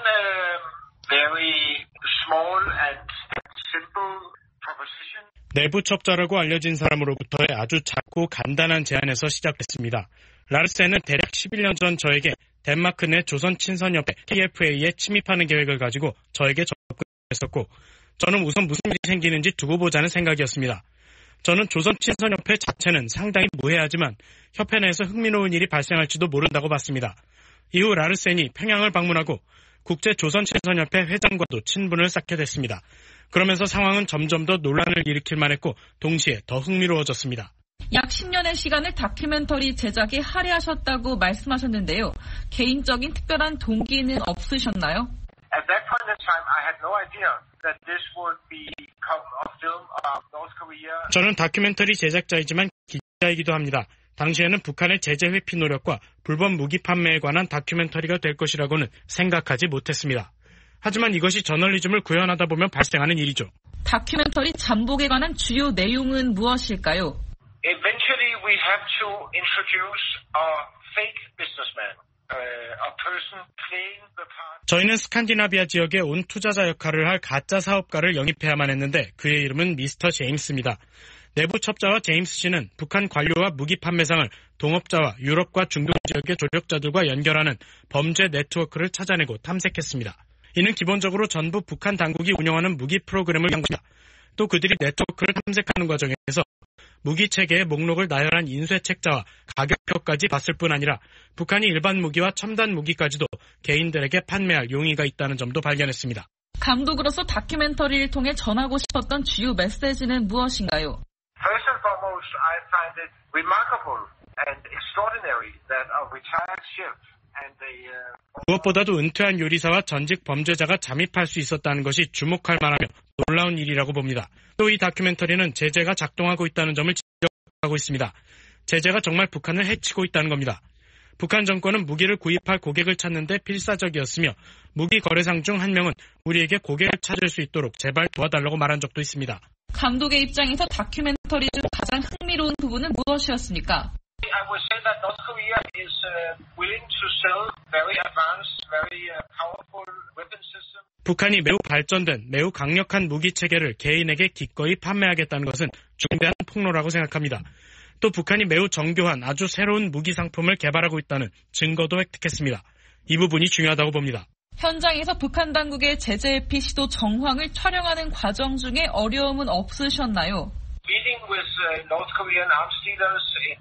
very small and simple proposition. 내부 첩자라고 알려진 사람으로부터의 아주 작고 간단한 제안에서 시작됐습니다. 라르센은 대략 11년 전 저에게 덴마크 내 조선 친선협회 KFA에 침입하는 계획을 가지고 저에게 접근했었고 저는 우선 무슨 일이 생기는지 두고 보자는 생각이었습니다. 저는 조선 친선협회 자체는 상당히 무해하지만 협회 내에서 흥미로운 일이 발생할지도 모른다고 봤습니다. 이후 라르센이 평양을 방문하고 국제조선친선협회 회장과도 친분을 쌓게 됐습니다. 그러면서 상황은 점점 더 논란을 일으킬 만했고 동시에 더 흥미로워졌습니다. 약 10년의 시간을 다큐멘터리 제작에 할애하셨다고 말씀하셨는데요. 개인적인 특별한 동기는 없으셨나요? At that point in time, I had no idea that this would become a film about North Korea. 저는 다큐멘터리 제작자이지만 기자이기도 합니다. 당시에는 북한의 제재 회피 노력과 불법 무기 판매에 관한 다큐멘터리가 될 것이라고는 생각하지 못했습니다. 하지만 이것이 저널리즘을 구현하다 보면 발생하는 일이죠. 다큐멘터리 잠복에 관한 주요 내용은 무엇일까요? Eventually, we have to introduce a fake businessman. 저희는 스칸디나비아 지역에 온 투자자 역할을 할 가짜 사업가를 영입해야만 했는데 그의 이름은 미스터 제임스입니다. 내부 첩자와 제임스 씨는 북한 관료와 무기 판매상을 동업자와 유럽과 중동 지역의 조력자들과 연결하는 범죄 네트워크를 찾아내고 탐색했습니다. 이는 기본적으로 전부 북한 당국이 운영하는 무기 프로그램을 한 것입니다. 또 그들이 네트워크를 탐색하는 과정에서 무기 체계의 목록을 나열한 인쇄책자와 가격표까지 봤을 뿐 아니라 북한이 일반 무기와 첨단 무기까지도 개인들에게 판매할 용의가 있다는 점도 발견했습니다. 감독으로서 다큐멘터리를 통해 전하고 싶었던 주요 메시지는 무엇인가요? First and foremost, I find it remarkable and extraordinary that a retired chef and the 무엇보다도 은퇴한 요리사와 전직 범죄자가 잠입할 수 있었다는 것이 주목할 만하며 놀라운 일이라고 봅니다. 또 이 다큐멘터리는 제재가 작동하고 있다는 점을 지적하고 있습니다. 제재가 정말 북한을 해치고 있다는 겁니다. 북한 정권은 무기를 구입할 고객을 찾는데 필사적이었으며 무기 거래상 중 한 명은 우리에게 고객을 찾을 수 있도록 제발 도와달라고 말한 적도 있습니다. 감독의 입장에서 다큐멘터리 중 가장 흥미로운 부분은 무엇이었습니까? I would say that North Korea is willing to sell very advanced, very powerful weapon systems. 북한이 매우 발전된, 매우 강력한 무기 체계를 개인에게 기꺼이 판매하겠다는 것은 중대한 폭로라고 생각합니다. 또 북한이 매우 정교한 아주 새로운 무기 상품을 개발하고 있다는 증거도 획득했습니다. 이 부분이 중요하다고 봅니다. 현장에서 북한 당국의 제재 회피 시도 정황을 촬영하는 과정 중에 어려움은 없으셨나요? Meeting with North Korean arms dealers in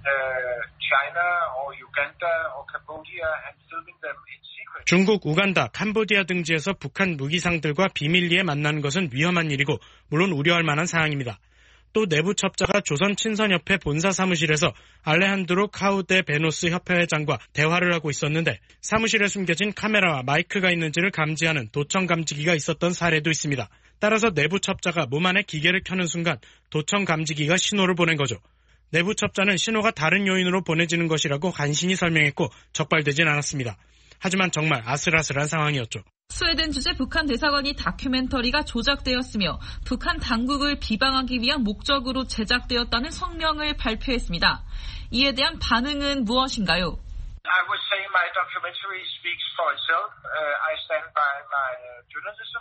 China or Uganda or Cambodia and filming them in secret. 중국, 우간다, 캄보디아 등지에서 북한 무기상들과 비밀리에 만나는 것은 위험한 일이고 물론 우려할 만한 사항입니다. 또 내부 첩자가 조선 친선협회 본사 사무실에서 알레한드로 카우데 베노스 협회회장과 대화를 하고 있었는데 사무실에 숨겨진 카메라와 마이크가 있는지를 감지하는 도청 감지기가 있었던 사례도 있습니다. 따라서 내부 첩자가 몸 안에 기계를 켜는 순간 도청 감지기가 신호를 보낸 거죠. 내부 첩자는 신호가 다른 요인으로 보내지는 것이라고 간신히 설명했고 적발되진 않았습니다. 하지만 정말 아슬아슬한 상황이었죠. 스웨덴 주재 북한 대사관이 다큐멘터리가 조작되었으며 북한 당국을 비방하기 위한 목적으로 제작되었다는 성명을 발표했습니다. 이에 대한 반응은 무엇인가요? I would say my documentary speaks for itself. I stand by my journalism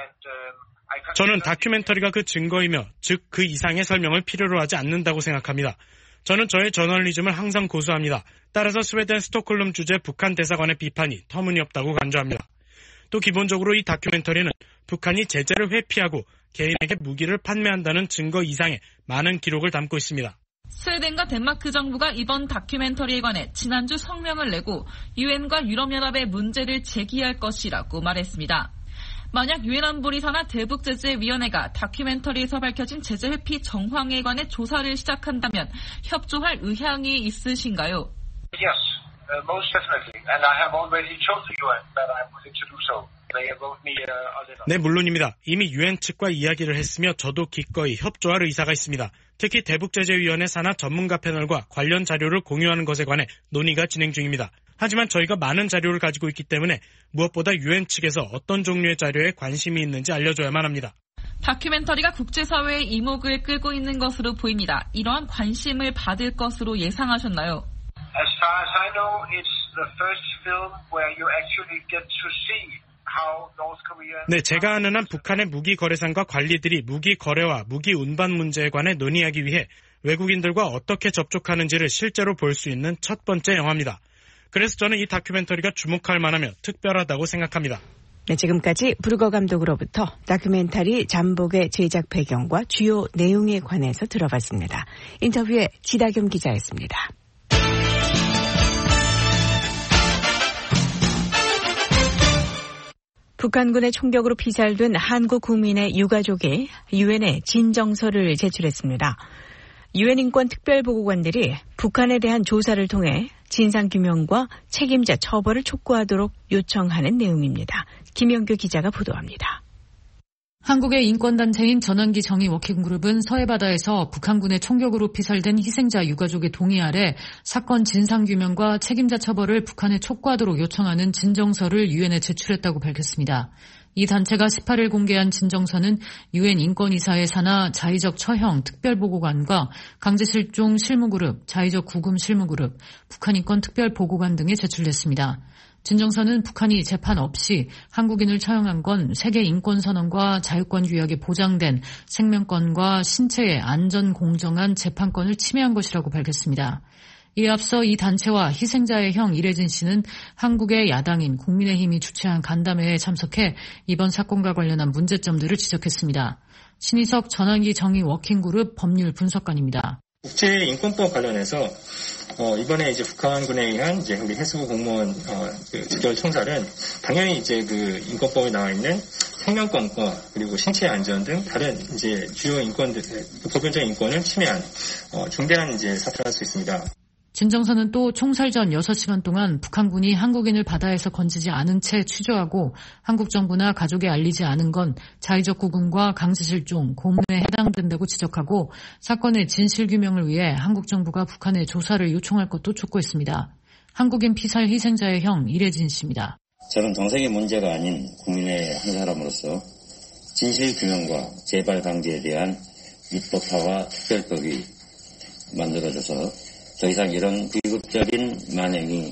and 저는 다큐멘터리가 그 증거이며 즉 그 이상의 설명을 필요로 하지 않는다고 생각합니다. 저는 저의 저널리즘을 항상 고수합니다. 따라서 스웨덴 스톡홀름 주재 북한 대사관의 비판이 터무니없다고 간주합니다. 또 기본적으로 이 다큐멘터리는 북한이 제재를 회피하고 개인에게 무기를 판매한다는 증거 이상의 많은 기록을 담고 있습니다. 스웨덴과 덴마크 정부가 이번 다큐멘터리에 관해 지난주 성명을 내고 유엔과 유럽연합에 문제를 제기할 것이라고 말했습니다. 만약 유엔 안보리 산하 대북제재위원회가 다큐멘터리에서 밝혀진 제재 회피 정황에 관해 조사를 시작한다면 협조할 의향이 있으신가요? Yes, most definitely. And I have already told the UN that I'm willing to do so. They wrote me a letter. 네, 물론입니다. 이미 유엔 측과 이야기를 했으며 저도 기꺼이 협조할 의사가 있습니다. 특히 대북제재위원회 산하 전문가 패널과 관련 자료를 공유하는 것에 관해 논의가 진행 중입니다. 하지만 저희가 많은 자료를 가지고 있기 때문에 무엇보다 유엔 측에서 어떤 종류의 자료에 관심이 있는지 알려줘야만 합니다. 다큐멘터리가 국제사회의 이목을 끌고 있는 것으로 보입니다. 이러한 관심을 받을 것으로 예상하셨나요? As far as I know, it's the first film where you actually get to see how North Korea. 네, 제가 아는 한 북한의 무기 거래상과 관리들이 무기 거래와 무기 운반 문제에 관해 논의하기 위해 외국인들과 어떻게 접촉하는지를 실제로 볼 수 있는 첫 번째 영화입니다. 그래서 저는 이 다큐멘터리가 주목할 만하며 특별하다고 생각합니다. 네, 지금까지 브루거 감독으로부터 다큐멘터리 잠복의 제작 배경과 주요 내용에 관해서 들어봤습니다. 인터뷰에 지다겸 기자였습니다. 북한군의 총격으로 피살된 한국 국민의 유가족이 유엔에 진정서를 제출했습니다. 유엔 인권 특별보고관들이 북한에 대한 조사를 통해 진상규명과 책임자 처벌을 촉구하도록 요청하는 내용입니다. 김영규 기자가 보도합니다. 한국의 인권단체인 전환기 정의 워킹그룹은 서해바다에서 북한군의 총격으로 피살된 희생자 유가족의 동의 아래 사건 진상규명과 책임자 처벌을 북한에 촉구하도록 요청하는 진정서를 유엔에 제출했다고 밝혔습니다. 이 단체가 18일 공개한 진정서는 유엔 인권이사회 산하 자의적 처형 특별보고관과 강제실종 실무그룹, 자의적 구금 실무그룹, 북한 인권 특별보고관 등에 제출됐습니다. 진정서는 북한이 재판 없이 한국인을 처형한 건 세계 인권선언과 자유권규약에 보장된 생명권과 신체의 안전 공정한 재판권을 침해한 것이라고 밝혔습니다. 이에 앞서 이 단체와 희생자의 형 이래진 씨는 한국의 야당인 국민의힘이 주최한 간담회에 참석해 이번 사건과 관련한 문제점들을 지적했습니다. 신희석 전환기 정의 워킹그룹 법률 분석관입니다. 국제인권법 관련해서 이번에 이제 북한군에 의한 이제 우리 해수부 공무원 직결 총살은 당연히 이제 그 인권법에 나와 있는 생명권과 그리고 신체 안전 등 다른 이제 주요 인권들 보편적 인권을 침해한 중대한 이제 사태할 수 있습니다. 진정서는 또 총살 전 6시간 동안 북한군이 한국인을 바다에서 건지지 않은 채 취조하고 한국 정부나 가족에 알리지 않은 건 자의적 구금과 강제실종, 고문에 해당된다고 지적하고 사건의 진실규명을 위해 한국 정부가 북한에 조사를 요청할 것도 촉구했습니다. 한국인 피살 희생자의 형 이래진 씨입니다. 저는 정세계 문제가 아닌 국민의 한 사람으로서 진실규명과 재발 방지에 대한 입법화와 특별법이 만들어져서 더 이상 이런 비극적인 만행이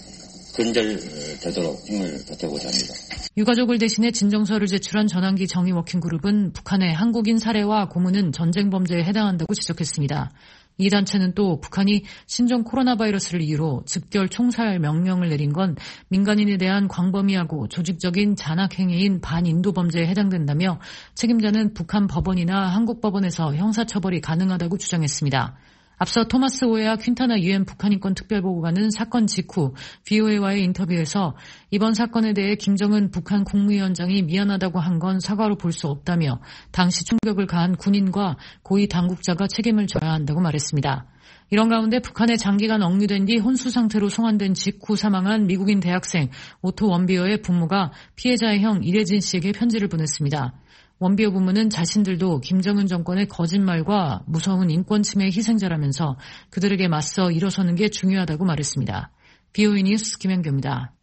근절되도록 힘을 보태고자 합니다. 유가족을 대신해 진정서를 제출한 전환기 정의 워킹그룹은 북한의 한국인 살해와 고문은 전쟁 범죄에 해당한다고 지적했습니다. 이 단체는 또 북한이 신종 코로나 바이러스를 이유로 즉결 총살 명령을 내린 건 민간인에 대한 광범위하고 조직적인 잔악행위인 반인도 범죄에 해당된다며 책임자는 북한 법원이나 한국 법원에서 형사처벌이 가능하다고 주장했습니다. 앞서 토마스 오에아 퀸타나 유엔 북한인권 특별보고관은 사건 직후 VOA와의 인터뷰에서 이번 사건에 대해 김정은 북한 국무위원장이 미안하다고 한 건 사과로 볼 수 없다며 당시 충격을 가한 군인과 고위 당국자가 책임을 져야 한다고 말했습니다. 이런 가운데 북한에 장기간 억류된 뒤 혼수 상태로 송환된 직후 사망한 미국인 대학생 오토 원비어의 부모가 피해자의 형 이래진 씨에게 편지를 보냈습니다. 원비어 부모는 자신들도 김정은 정권의 거짓말과 무서운 인권 침해의 희생자라면서 그들에게 맞서 일어서는 게 중요하다고 말했습니다. BOE 뉴스 김현교입니다.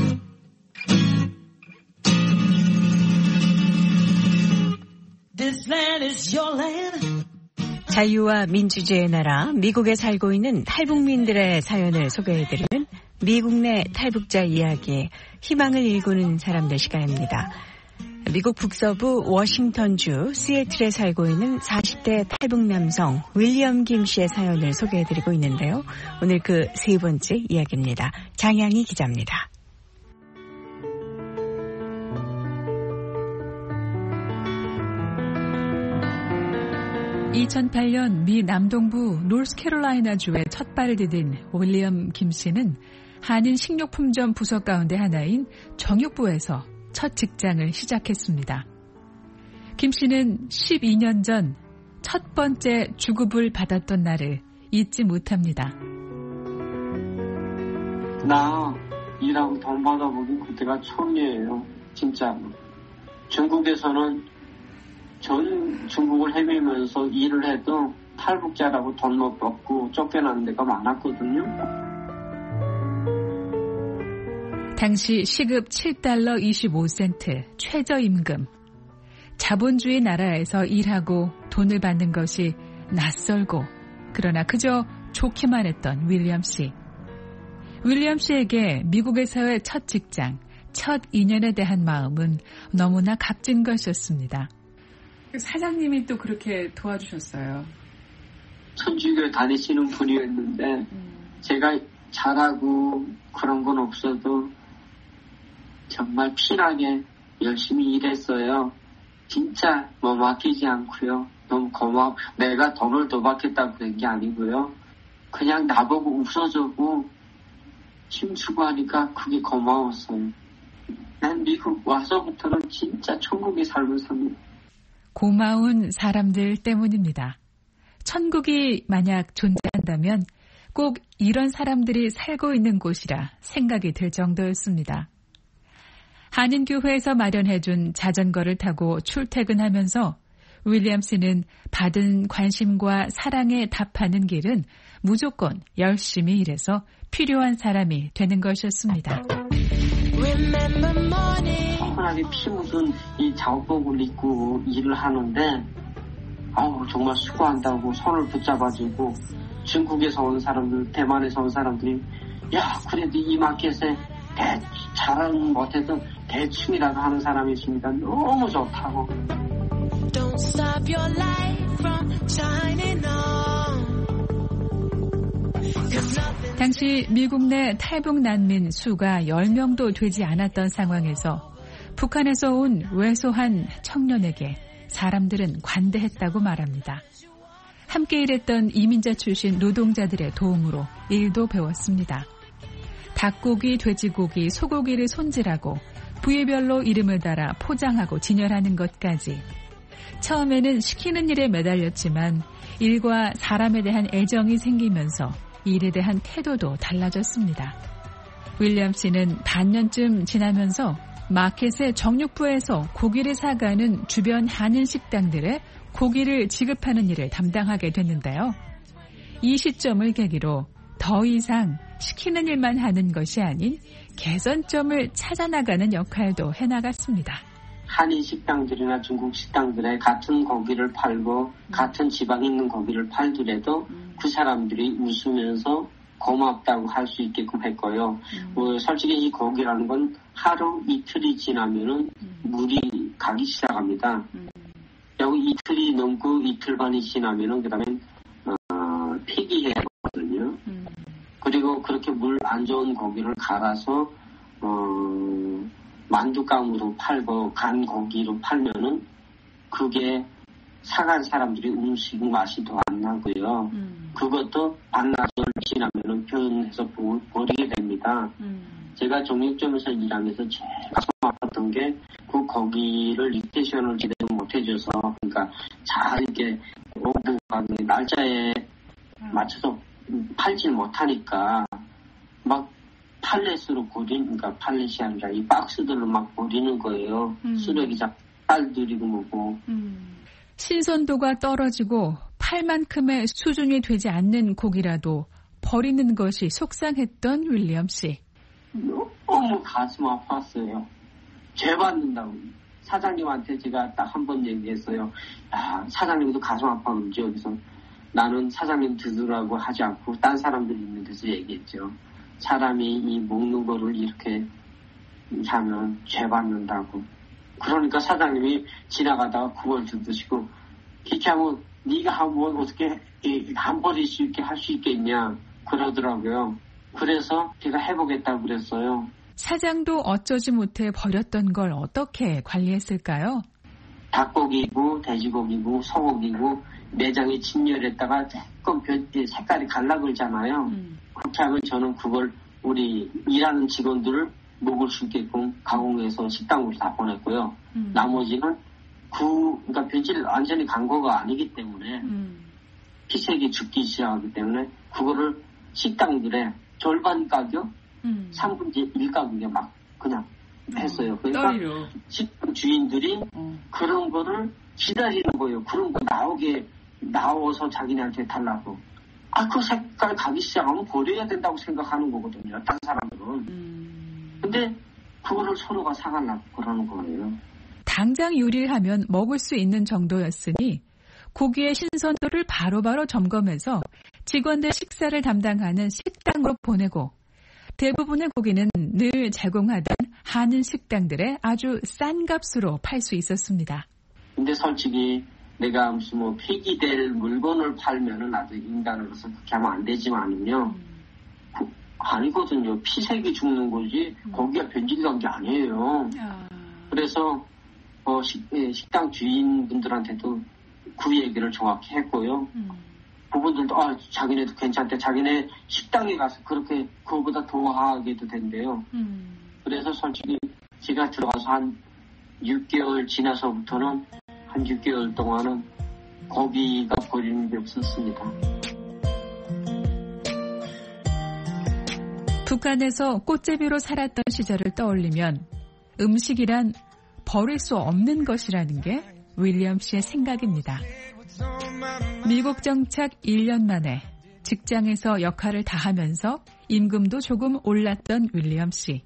자유와 민주주의의 나라 미국에 살고 있는 탈북민들의 사연을 소개해드리는 미국 내 탈북자 이야기, 희망을 일구는 사람들 시간입니다. 미국 북서부 워싱턴주 시애틀에 살고 있는 40대 탈북 남성 윌리엄 김 씨의 사연을 소개해드리고 있는데요. 오늘 그 세 번째 이야기입니다. 장양희 기자입니다. (2008년) 미 남동부 노스캐롤라이나주에 첫 발을 디딘 윌리엄 김 씨는 한인 식료품점 부서 가운데 하나인 정육부에서 첫 직장을 시작했습니다. 김 씨는 12년 전 첫 번째 주급을 받았던 날을 잊지 못합니다. 나 일하고 돈 받아보기 그때가 처음이에요. 진짜. 중국에서는 전 중국을 헤매면서 일을 해도 탈북자라고 돈 못 받고 쫓겨나는 데가 많았거든요. 당시 시급 $7.25 최저임금. 자본주의 나라에서 일하고 돈을 받는 것이 낯설고 그러나 그저 좋기만 했던 윌리엄 씨. 윌리엄 씨에게 미국에서의 첫 직장, 첫 인연에 대한 마음은 너무나 값진 것이었습니다. 사장님이 또 그렇게 도와주셨어요. 천주교 다니시는 분이었는데 제가 잘하고 그런 건 없어도 정말 피나게 열심히 일했어요. 진짜 뭐 맡기지 않고요. 너무 고마워. 내가 돈을 더 받겠다고 그런 게 아니고요. 그냥 나보고 웃어주고 힘주고 하니까 그게 고마웠어요. 난 미국 와서부터는 진짜 천국에 살고 삽니다. 고마운 사람들 때문입니다. 천국이 만약 존재한다면 꼭 이런 사람들이 살고 있는 곳이라 생각이 들 정도였습니다. 한인교회에서 마련해준 자전거를 타고 출퇴근하면서 윌리엄 씨는 받은 관심과 사랑에 답하는 길은 무조건 열심히 일해서 필요한 사람이 되는 것이었습니다. 편하게 피 묻은 이 작업복을 입고 일을 하는데 정말 수고한다고 손을 붙잡아주고 중국에서 온 사람들, 대만에서 온 사람들이 야 그래도 이 마켓에 잘은 못해도 대충이라도 하는 사람이 있으니까 너무 좋다고. Don't stop your light from shining on. 당시 미국 내 탈북 난민 수가 10명도 되지 않았던 상황에서 북한에서 온 왜소한 청년에게 사람들은 관대했다고 말합니다. 함께 일했던 이민자 출신 노동자들의 도움으로 일도 배웠습니다. 닭고기, 돼지고기, 소고기를 손질하고 부위별로 이름을 달아 포장하고 진열하는 것까지. 처음에는 시키는 일에 매달렸지만 일과 사람에 대한 애정이 생기면서 일에 대한 태도도 달라졌습니다. 윌리엄 씨는 반년쯤 지나면서 마켓의 정육부에서 고기를 사가는 주변 한인 식당들에 고기를 지급하는 일을 담당하게 됐는데요. 이 시점을 계기로 더 이상 시키는 일만 하는 것이 아닌 개선점을 찾아나가는 역할도 해나갔습니다. 한인 식당들이나 중국 식당들에 같은 고기를 팔고 같은 지방에 있는 고기를 팔더라도 그 사람들이 웃으면서 고맙다고 할 수 있게끔 했고요. 솔직히 이 고기라는 건 하루 이틀이 지나면은 물이 가기 시작합니다. 여기 이틀이 넘고 이틀 반이 지나면은 그다음에 폐기해야 하거든요. 그리고 그렇게 물 안 좋은 고기를 갈아서 만두감으로 팔고 간 고기로 팔면은 그게 사간 사람들이 음식 맛이 더 안 나고요. 그것도 반나절 지나면은 변해서 버리게 됩니다. 제가 정육점에서 일하면서 제일 가슴 아팠던 게 그 고기를 리테이션을 제대로 못 해줘서, 그러니까 잘 이렇게 날짜에 맞춰서 팔질 못하니까 막 팔렛으로 그러니까 팔렛이 아니라 이 박스들로 막 버리는 거예요. 쓰레기장 딸들이고 뭐고. 신선도가 떨어지고 팔 만큼의 수준이 되지 않는 고기라도 버리는 것이 속상했던 윌리엄 씨. 너무 가슴 아팠어요. 죄 받는다고. 사장님한테 제가 딱 한 번 얘기했어요. 야, 사장님도 가슴 아파는지 여기서. 나는 사장님 드으라고 하지 않고 딴 사람들이 있는 데서 얘기했죠. 사람이 이 먹는 거를 이렇게 하면 죄 받는다고. 그러니까 사장님이 지나가다가 그걸 드시고, 그렇게 하면 네가 한번 어떻게 안 버릴 수 있게 할 수 있겠냐 그러더라고요. 그래서 제가 해보겠다고 그랬어요. 사장도 어쩌지 못해 버렸던 걸 어떻게 관리했을까요? 닭고기고 돼지고기고 소고기고 내장에 진열했다가 조금 색깔이 갈라 그러잖아요. 그렇게 하면 저는 그걸 우리 일하는 직원들을 먹을 수 있게끔 가공해서 식당으로 다 보냈고요. 나머지는 그러니까 변질을 완전히 간 거가 아니기 때문에 피색이 죽기 시작하기 때문에 그거를 식당들에 절반 가격, 3분의 1 가격에 막 그냥 했어요. 그러니까 식당 주인들이 그런 거를 기다리는 거예요. 그런 거 나와서 자기네한테 달라고. 그 색깔 가기 시작하면 버려야 된다고 생각하는 거거든요. 다른 사람들은. 근데 그거를 서로가 사가려고 그러는 거예요. 당장 요리를 하면 먹을 수 있는 정도였으니 고기의 신선도를 바로바로 점검해서 직원들 식사를 담당하는 식당으로 보내고 대부분의 고기는 늘 제공하던 한인 식당들에 아주 싼 값으로 팔 수 있었습니다. 근데 솔직히 내가 무슨 폐기될 물건을 팔면은 나도 인간으로서 그렇게 하면 안 되지만은요. 아니거든요. 피색이 죽는 거지 고기가 변질된 게 아니에요. 그래서 식당 주인분들한테도 그 얘기를 정확히 했고요. 그분들도 자기네도 괜찮대. 자기네 식당에 가서 그렇게 그거보다 더 하게도 된대요. 그래서 솔직히 제가 들어가서 한 6개월 지나서부터는 한 6개월 동안은 고기가 버리는 게 없었습니다. 북한에서 꽃제비로 살았던 시절을 떠올리면 음식이란 버릴 수 없는 것이라는 게 윌리엄 씨의 생각입니다. 미국 정착 1년 만에 직장에서 역할을 다하면서 임금도 조금 올랐던 윌리엄 씨.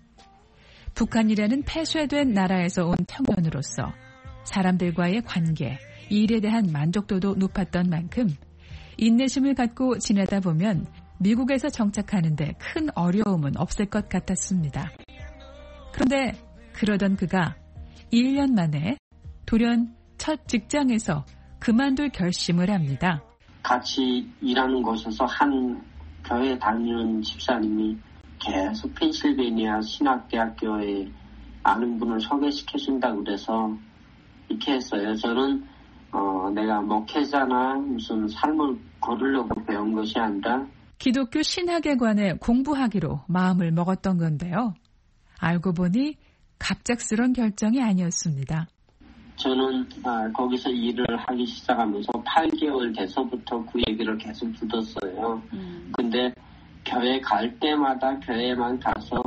북한이라는 폐쇄된 나라에서 온 청년으로서 사람들과의 관계, 일에 대한 만족도도 높았던 만큼 인내심을 갖고 지내다 보면 미국에서 정착하는데 큰 어려움은 없을 것 같았습니다. 그런데 그러던 그가 1년 만에 돌연 첫 직장에서 그만둘 결심을 합니다. 같이 일하는 곳에서 한 교회 다니는 집사님이 계속 펜실베이니아 신학대학교에 아는 분을 소개시켜준다고 그래서 이렇게 했어요. 저는 내가 목회자나 무슨 삶을 고르려고 배운 것이 아니라 기독교 신학에 관해 공부하기로 마음을 먹었던 건데요. 알고 보니 갑작스런 결정이 아니었습니다. 저는 거기서 일을 하기 시작하면서 8개월 돼서부터 그 얘기를 계속 듣었어요. 근데 교회 갈 때마다 교회만 가서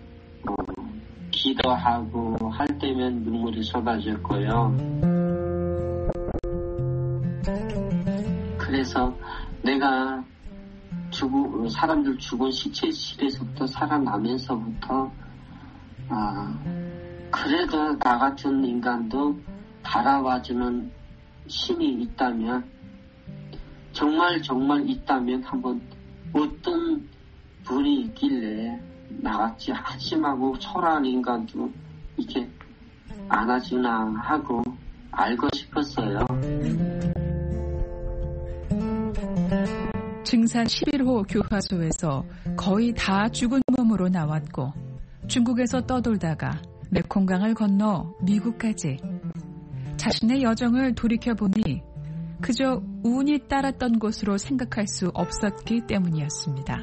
기도하고 할 때면 눈물이 쏟아졌고요. 그래서 내가 사람들 죽은 시체실에서부터 살아나면서부터 그래도 나 같은 인간도 바라봐주는 신이 있다면 정말 있다면 한번 어떤 분이 있길래 나같이 한심하고 초라한 인간도 이렇게 안아주나 하고 알고 싶었어요. 증산 11호 교화소에서 거의 다 죽은 몸으로 나왔고 중국에서 떠돌다가 메콩강을 건너 미국까지 자신의 여정을 돌이켜보니 그저 운이 따랐던 곳으로 생각할 수 없었기 때문이었습니다.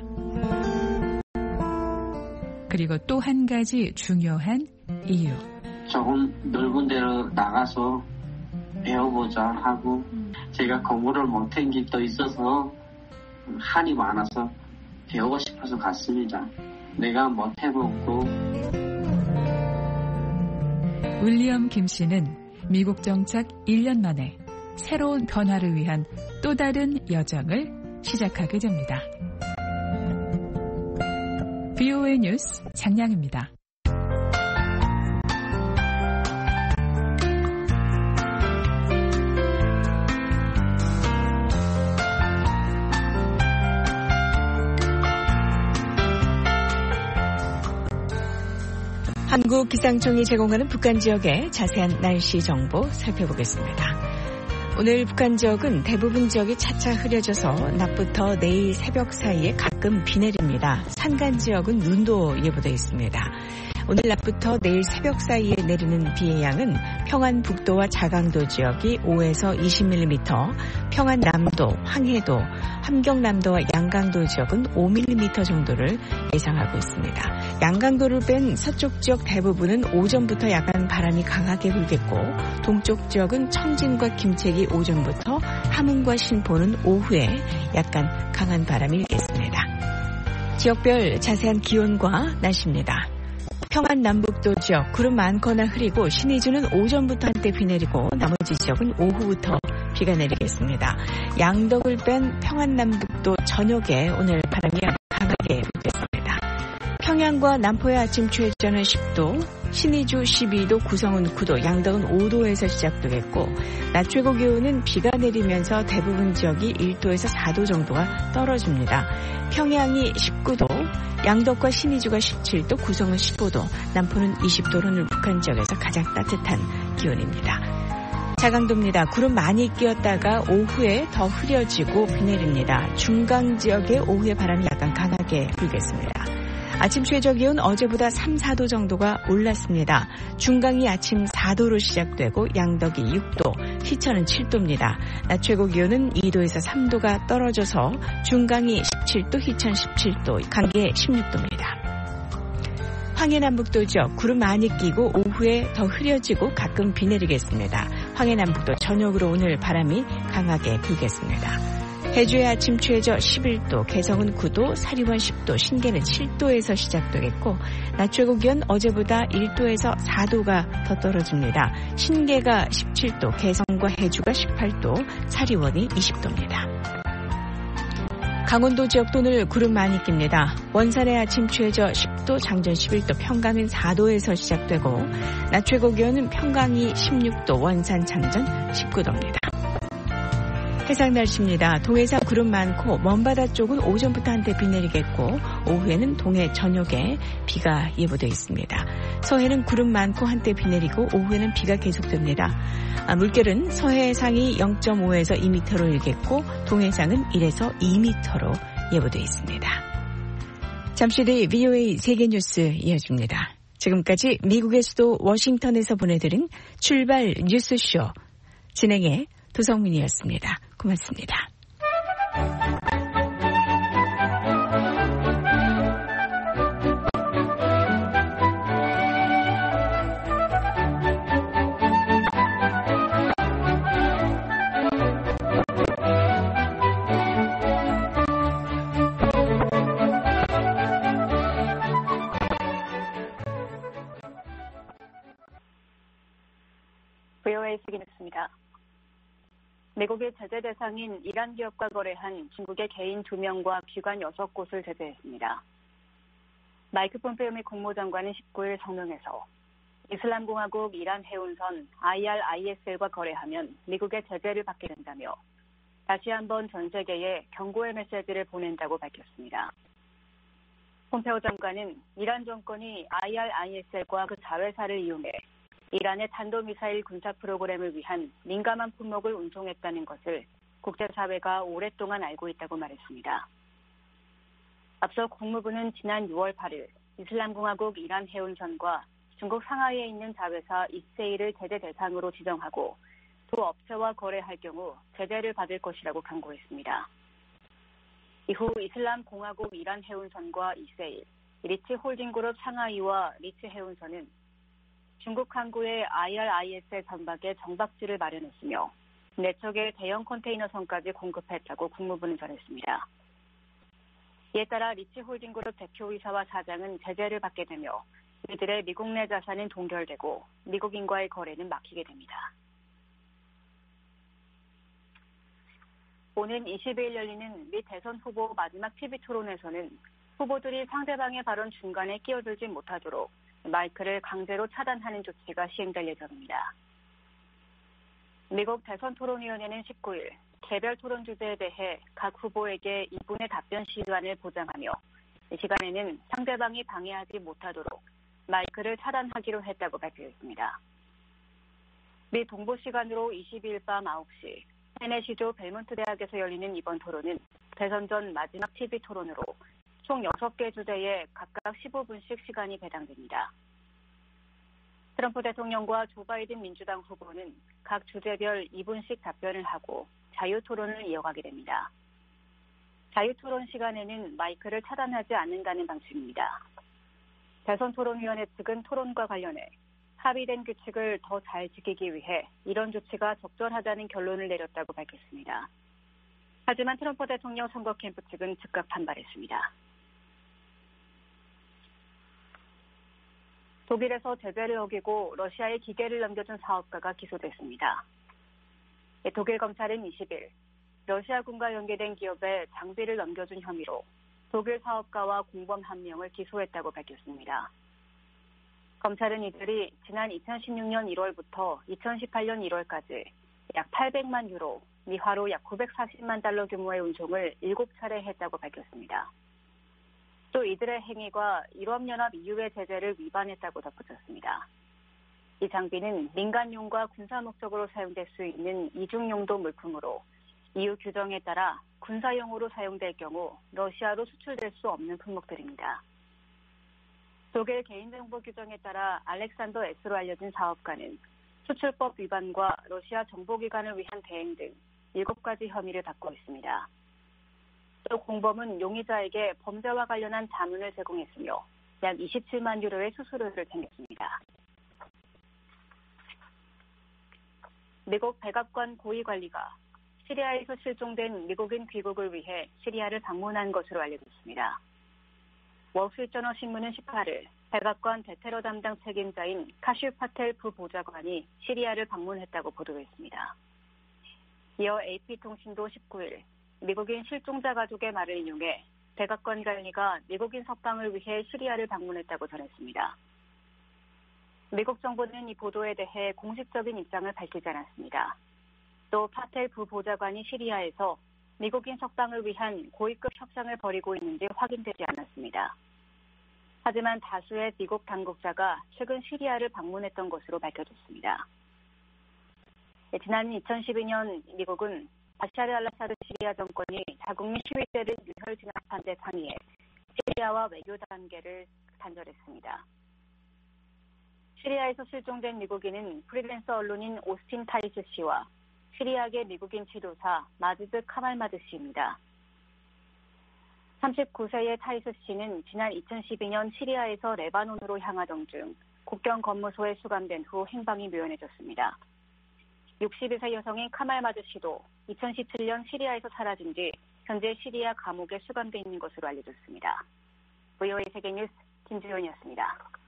그리고 또 한 가지 중요한 이유. 조금 넓은 데로 나가서 배워보자 하고 제가 공부를 못한 게 또 있어서 한이 많아서 배우고 싶어서 갔습니다. 내가 못해보고. 윌리엄 김 씨는 미국 정착 1년 만에 새로운 변화를 위한 또 다른 여정을 시작하게 됩니다. VOA 뉴스 장량입니다. 한국기상청이 제공하는 북한 지역의 자세한 날씨 정보 살펴보겠습니다. 오늘 북한 지역은 대부분 지역이 차차 흐려져서 낮부터 내일 새벽 사이에 가끔 비 내립니다. 산간 지역은 눈도 예보되어 있습니다. 오늘 낮부터 내일 새벽 사이에 내리는 비의 양은 평안북도와 자강도 지역이 5에서 20mm, 평안남도, 황해도, 함경남도와 양강도 지역은 5mm 정도를 예상하고 있습니다. 양강도를 뺀 서쪽 지역 대부분은 오전부터 약간 바람이 강하게 불겠고 동쪽 지역은 청진과 김책이 오전부터 함흥과 신포는 오후에 약간 강한 바람이 일겠습니다. 지역별 자세한 기온과 날씨입니다. 평안남북도 지역 구름 많거나 흐리고 신의주는 오전부터 한때 비 내리고 나머지 지역은 오후부터 비가 내리겠습니다. 양덕을 뺀 평안남북도 저녁에 오늘 바람이 강하게 불겠습니다. 평양과 남포의 아침 최저는 10도, 신의주 12도, 구성은 9도, 양덕은 5도에서 시작되겠고 낮 최고 기온은 비가 내리면서 대부분 지역이 1도에서 4도 정도가 떨어집니다. 평양이 19도, 양덕과 신의주가 17도, 구성은 15도, 남포는 20도로 오늘 북한 지역에서 가장 따뜻한 기온입니다. 자강도입니다. 구름 많이 끼었다가 오후에 더 흐려지고 비 내립니다. 중강 지역에 오후에 바람이 약간 강하게 불겠습니다. 아침 최저 기온 어제보다 3, 4도 정도가 올랐습니다. 중강이 아침 4도로 시작되고 양덕이 6도, 시천은 7도입니다. 낮 최고 기온은 2도에서 3도가 떨어져서 중강이 17도, 희천 17도, 강계 16도입니다. 황해남북도 지역 구름 많이 끼고 오후에 더 흐려지고 가끔 비 내리겠습니다. 황해남북도 저녁으로 오늘 바람이 강하게 불겠습니다. 해주의 아침 최저 11도, 개성은 9도, 사리원 10도, 신계는 7도에서 시작되겠고 낮 최고 기온 어제보다 1도에서 4도가 더 떨어집니다. 신계가 17도, 개성과 해주가 18도, 사리원이 20도입니다. 강원도 지역도 오늘 구름 많이 낍니다. 원산의 아침 최저 10도, 장전 11도, 평강은 4도에서 시작되고 낮 최고 기온은 평강이 16도, 원산, 장전 19도입니다. 해상 날씨입니다. 동해상 구름 많고 먼바다 쪽은 오전부터 한때 비 내리겠고 오후에는 동해 전역에 비가 예보되어 있습니다. 서해는 구름 많고 한때 비 내리고 오후에는 비가 계속됩니다. 물결은 서해상이 0.5에서 2m로 일겠고 동해상은 1에서 2m로 예보되어 있습니다. 잠시 뒤 VOA 세계뉴스 이어집니다. 지금까지 미국의 수도 워싱턴에서 보내드린 출발 뉴스쇼 진행의 도성민이었습니다. 고맙습니다. VOA 세계뉴스입니다. 미국의 제재 대상인 이란 기업과 거래한 중국의 개인 2명과 기관 6곳을 제재했습니다. 마이크 폼페오 미 국무장관은 19일 성명에서 이슬람공화국 이란 해운선 IRISL과 거래하면 미국의 제재를 받게 된다며 다시 한번 전 세계에 경고의 메시지를 보낸다고 밝혔습니다. 폼페오 장관은 이란 정권이 IRISL과 그 자회사를 이용해 이란의 탄도미사일 군사 프로그램을 위한 민감한 품목을 운송했다는 것을 국제사회가 오랫동안 알고 있다고 말했습니다. 앞서 국무부는 지난 6월 8일 이슬람공화국 이란 해운선과 중국 상하이에 있는 자회사 이세일을 제재 대상으로 지정하고 두 업체와 거래할 경우 제재를 받을 것이라고 경고했습니다. 이후 이슬람공화국 이란 해운선과 이세일, 리츠홀딩그룹 상하이와 리츠해운선은 중국 항구의 IRISL 선박에 정박지를 마련했으며 4척의 대형 컨테이너선까지 공급했다고 국무부는 전했습니다. 이에 따라 리츠홀딩그룹 대표이사와 사장은 제재를 받게 되며 이들의 미국 내 자산은 동결되고 미국인과의 거래는 막히게 됩니다. 오는 20일 열리는 미 대선 후보 마지막 TV 토론에서는 후보들이 상대방의 발언 중간에 끼어들지 못하도록 마이크를 강제로 차단하는 조치가 시행될 예정입니다. 미국 대선토론위원회는 19일 개별 토론 주제에 대해 각 후보에게 2분의 답변 시간을 보장하며 이 시간에는 상대방이 방해하지 못하도록 마이크를 차단하기로 했다고 발표했습니다. 미 동부 시간으로 22일 밤 9시 테네시주 벨몬트 대학에서 열리는 이번 토론은 대선 전 마지막 TV 토론으로 총 6개 주제에 각각 15분씩 시간이 배당됩니다. 트럼프 대통령과 조 바이든 민주당 후보는 각 주제별 2분씩 답변을 하고 자유토론을 이어가게 됩니다. 자유토론 시간에는 마이크를 차단하지 않는다는 방침입니다. 대선토론위원회 측은 토론과 관련해 합의된 규칙을 더 잘 지키기 위해 이런 조치가 적절하다는 결론을 내렸다고 밝혔습니다. 하지만 트럼프 대통령 선거 캠프 측은 즉각 반발했습니다. 독일에서 제재를 어기고 러시아에 기계를 넘겨준 사업가가 기소됐습니다. 독일 검찰은 20일 러시아군과 연계된 기업에 장비를 넘겨준 혐의로 독일 사업가와 공범 1명을 기소했다고 밝혔습니다. 검찰은 이들이 지난 2016년 1월부터 2018년 1월까지 약 800만 유로, 미화로 약 940만 달러 규모의 운송을 7차례 했다고 밝혔습니다. 또 이들의 행위가 유럽연합 EU의 제재를 위반했다고 덧붙였습니다. 이 장비는 민간용과 군사 목적으로 사용될 수 있는 이중용도 물품으로 EU 규정에 따라 군사용으로 사용될 경우 러시아로 수출될 수 없는 품목들입니다. 독일 개인정보 규정에 따라 알렉산더 S로 알려진 사업가는 수출법 위반과 러시아 정보기관을 위한 대행 등 7가지 혐의를 받고 있습니다. 또 공범은 용의자에게 범죄와 관련한 자문을 제공했으며 약 27만 유로의 수수료를 챙겼습니다. 미국 백악관 고위관리가 시리아에서 실종된 미국인 귀국을 위해 시리아를 방문한 것으로 알려졌습니다. 월스트리트저널 신문은 18일 백악관 대테러 담당 책임자인 카슈 파텔 부보좌관이 시리아를 방문했다고 보도했습니다. 이어 AP통신도 19일 미국인 실종자 가족의 말을 인용해 백악관 관리가 미국인 석방을 위해 시리아를 방문했다고 전했습니다. 미국 정부는 이 보도에 대해 공식적인 입장을 밝히지 않았습니다. 또 파텔 부보좌관이 시리아에서 미국인 석방을 위한 고위급 협상을 벌이고 있는지 확인되지 않았습니다. 하지만 다수의 미국 당국자가 최근 시리아를 방문했던 것으로 밝혀졌습니다. 지난 2012년 미국은 바샤르 알아사드 시리아 정권이 자국민 시위대를 유혈 진압한 데 상의해 시리아와 외교 단계를 단절했습니다. 시리아에서 실종된 미국인은 프리랜서 언론인 오스틴 타이스 씨와 시리아계 미국인 지도사 마지드 카말마드 씨입니다. 39세의 타이스 씨는 지난 2012년 시리아에서 레바논으로 향하던 중 국경 검무소에 수감된 후 행방이 묘연해졌습니다. 62세 여성인 카말마드 씨도 2017년 시리아에서 사라진 뒤 현재 시리아 감옥에 수감돼 있는 것으로 알려졌습니다. VOA 세계뉴스 김주현이었습니다.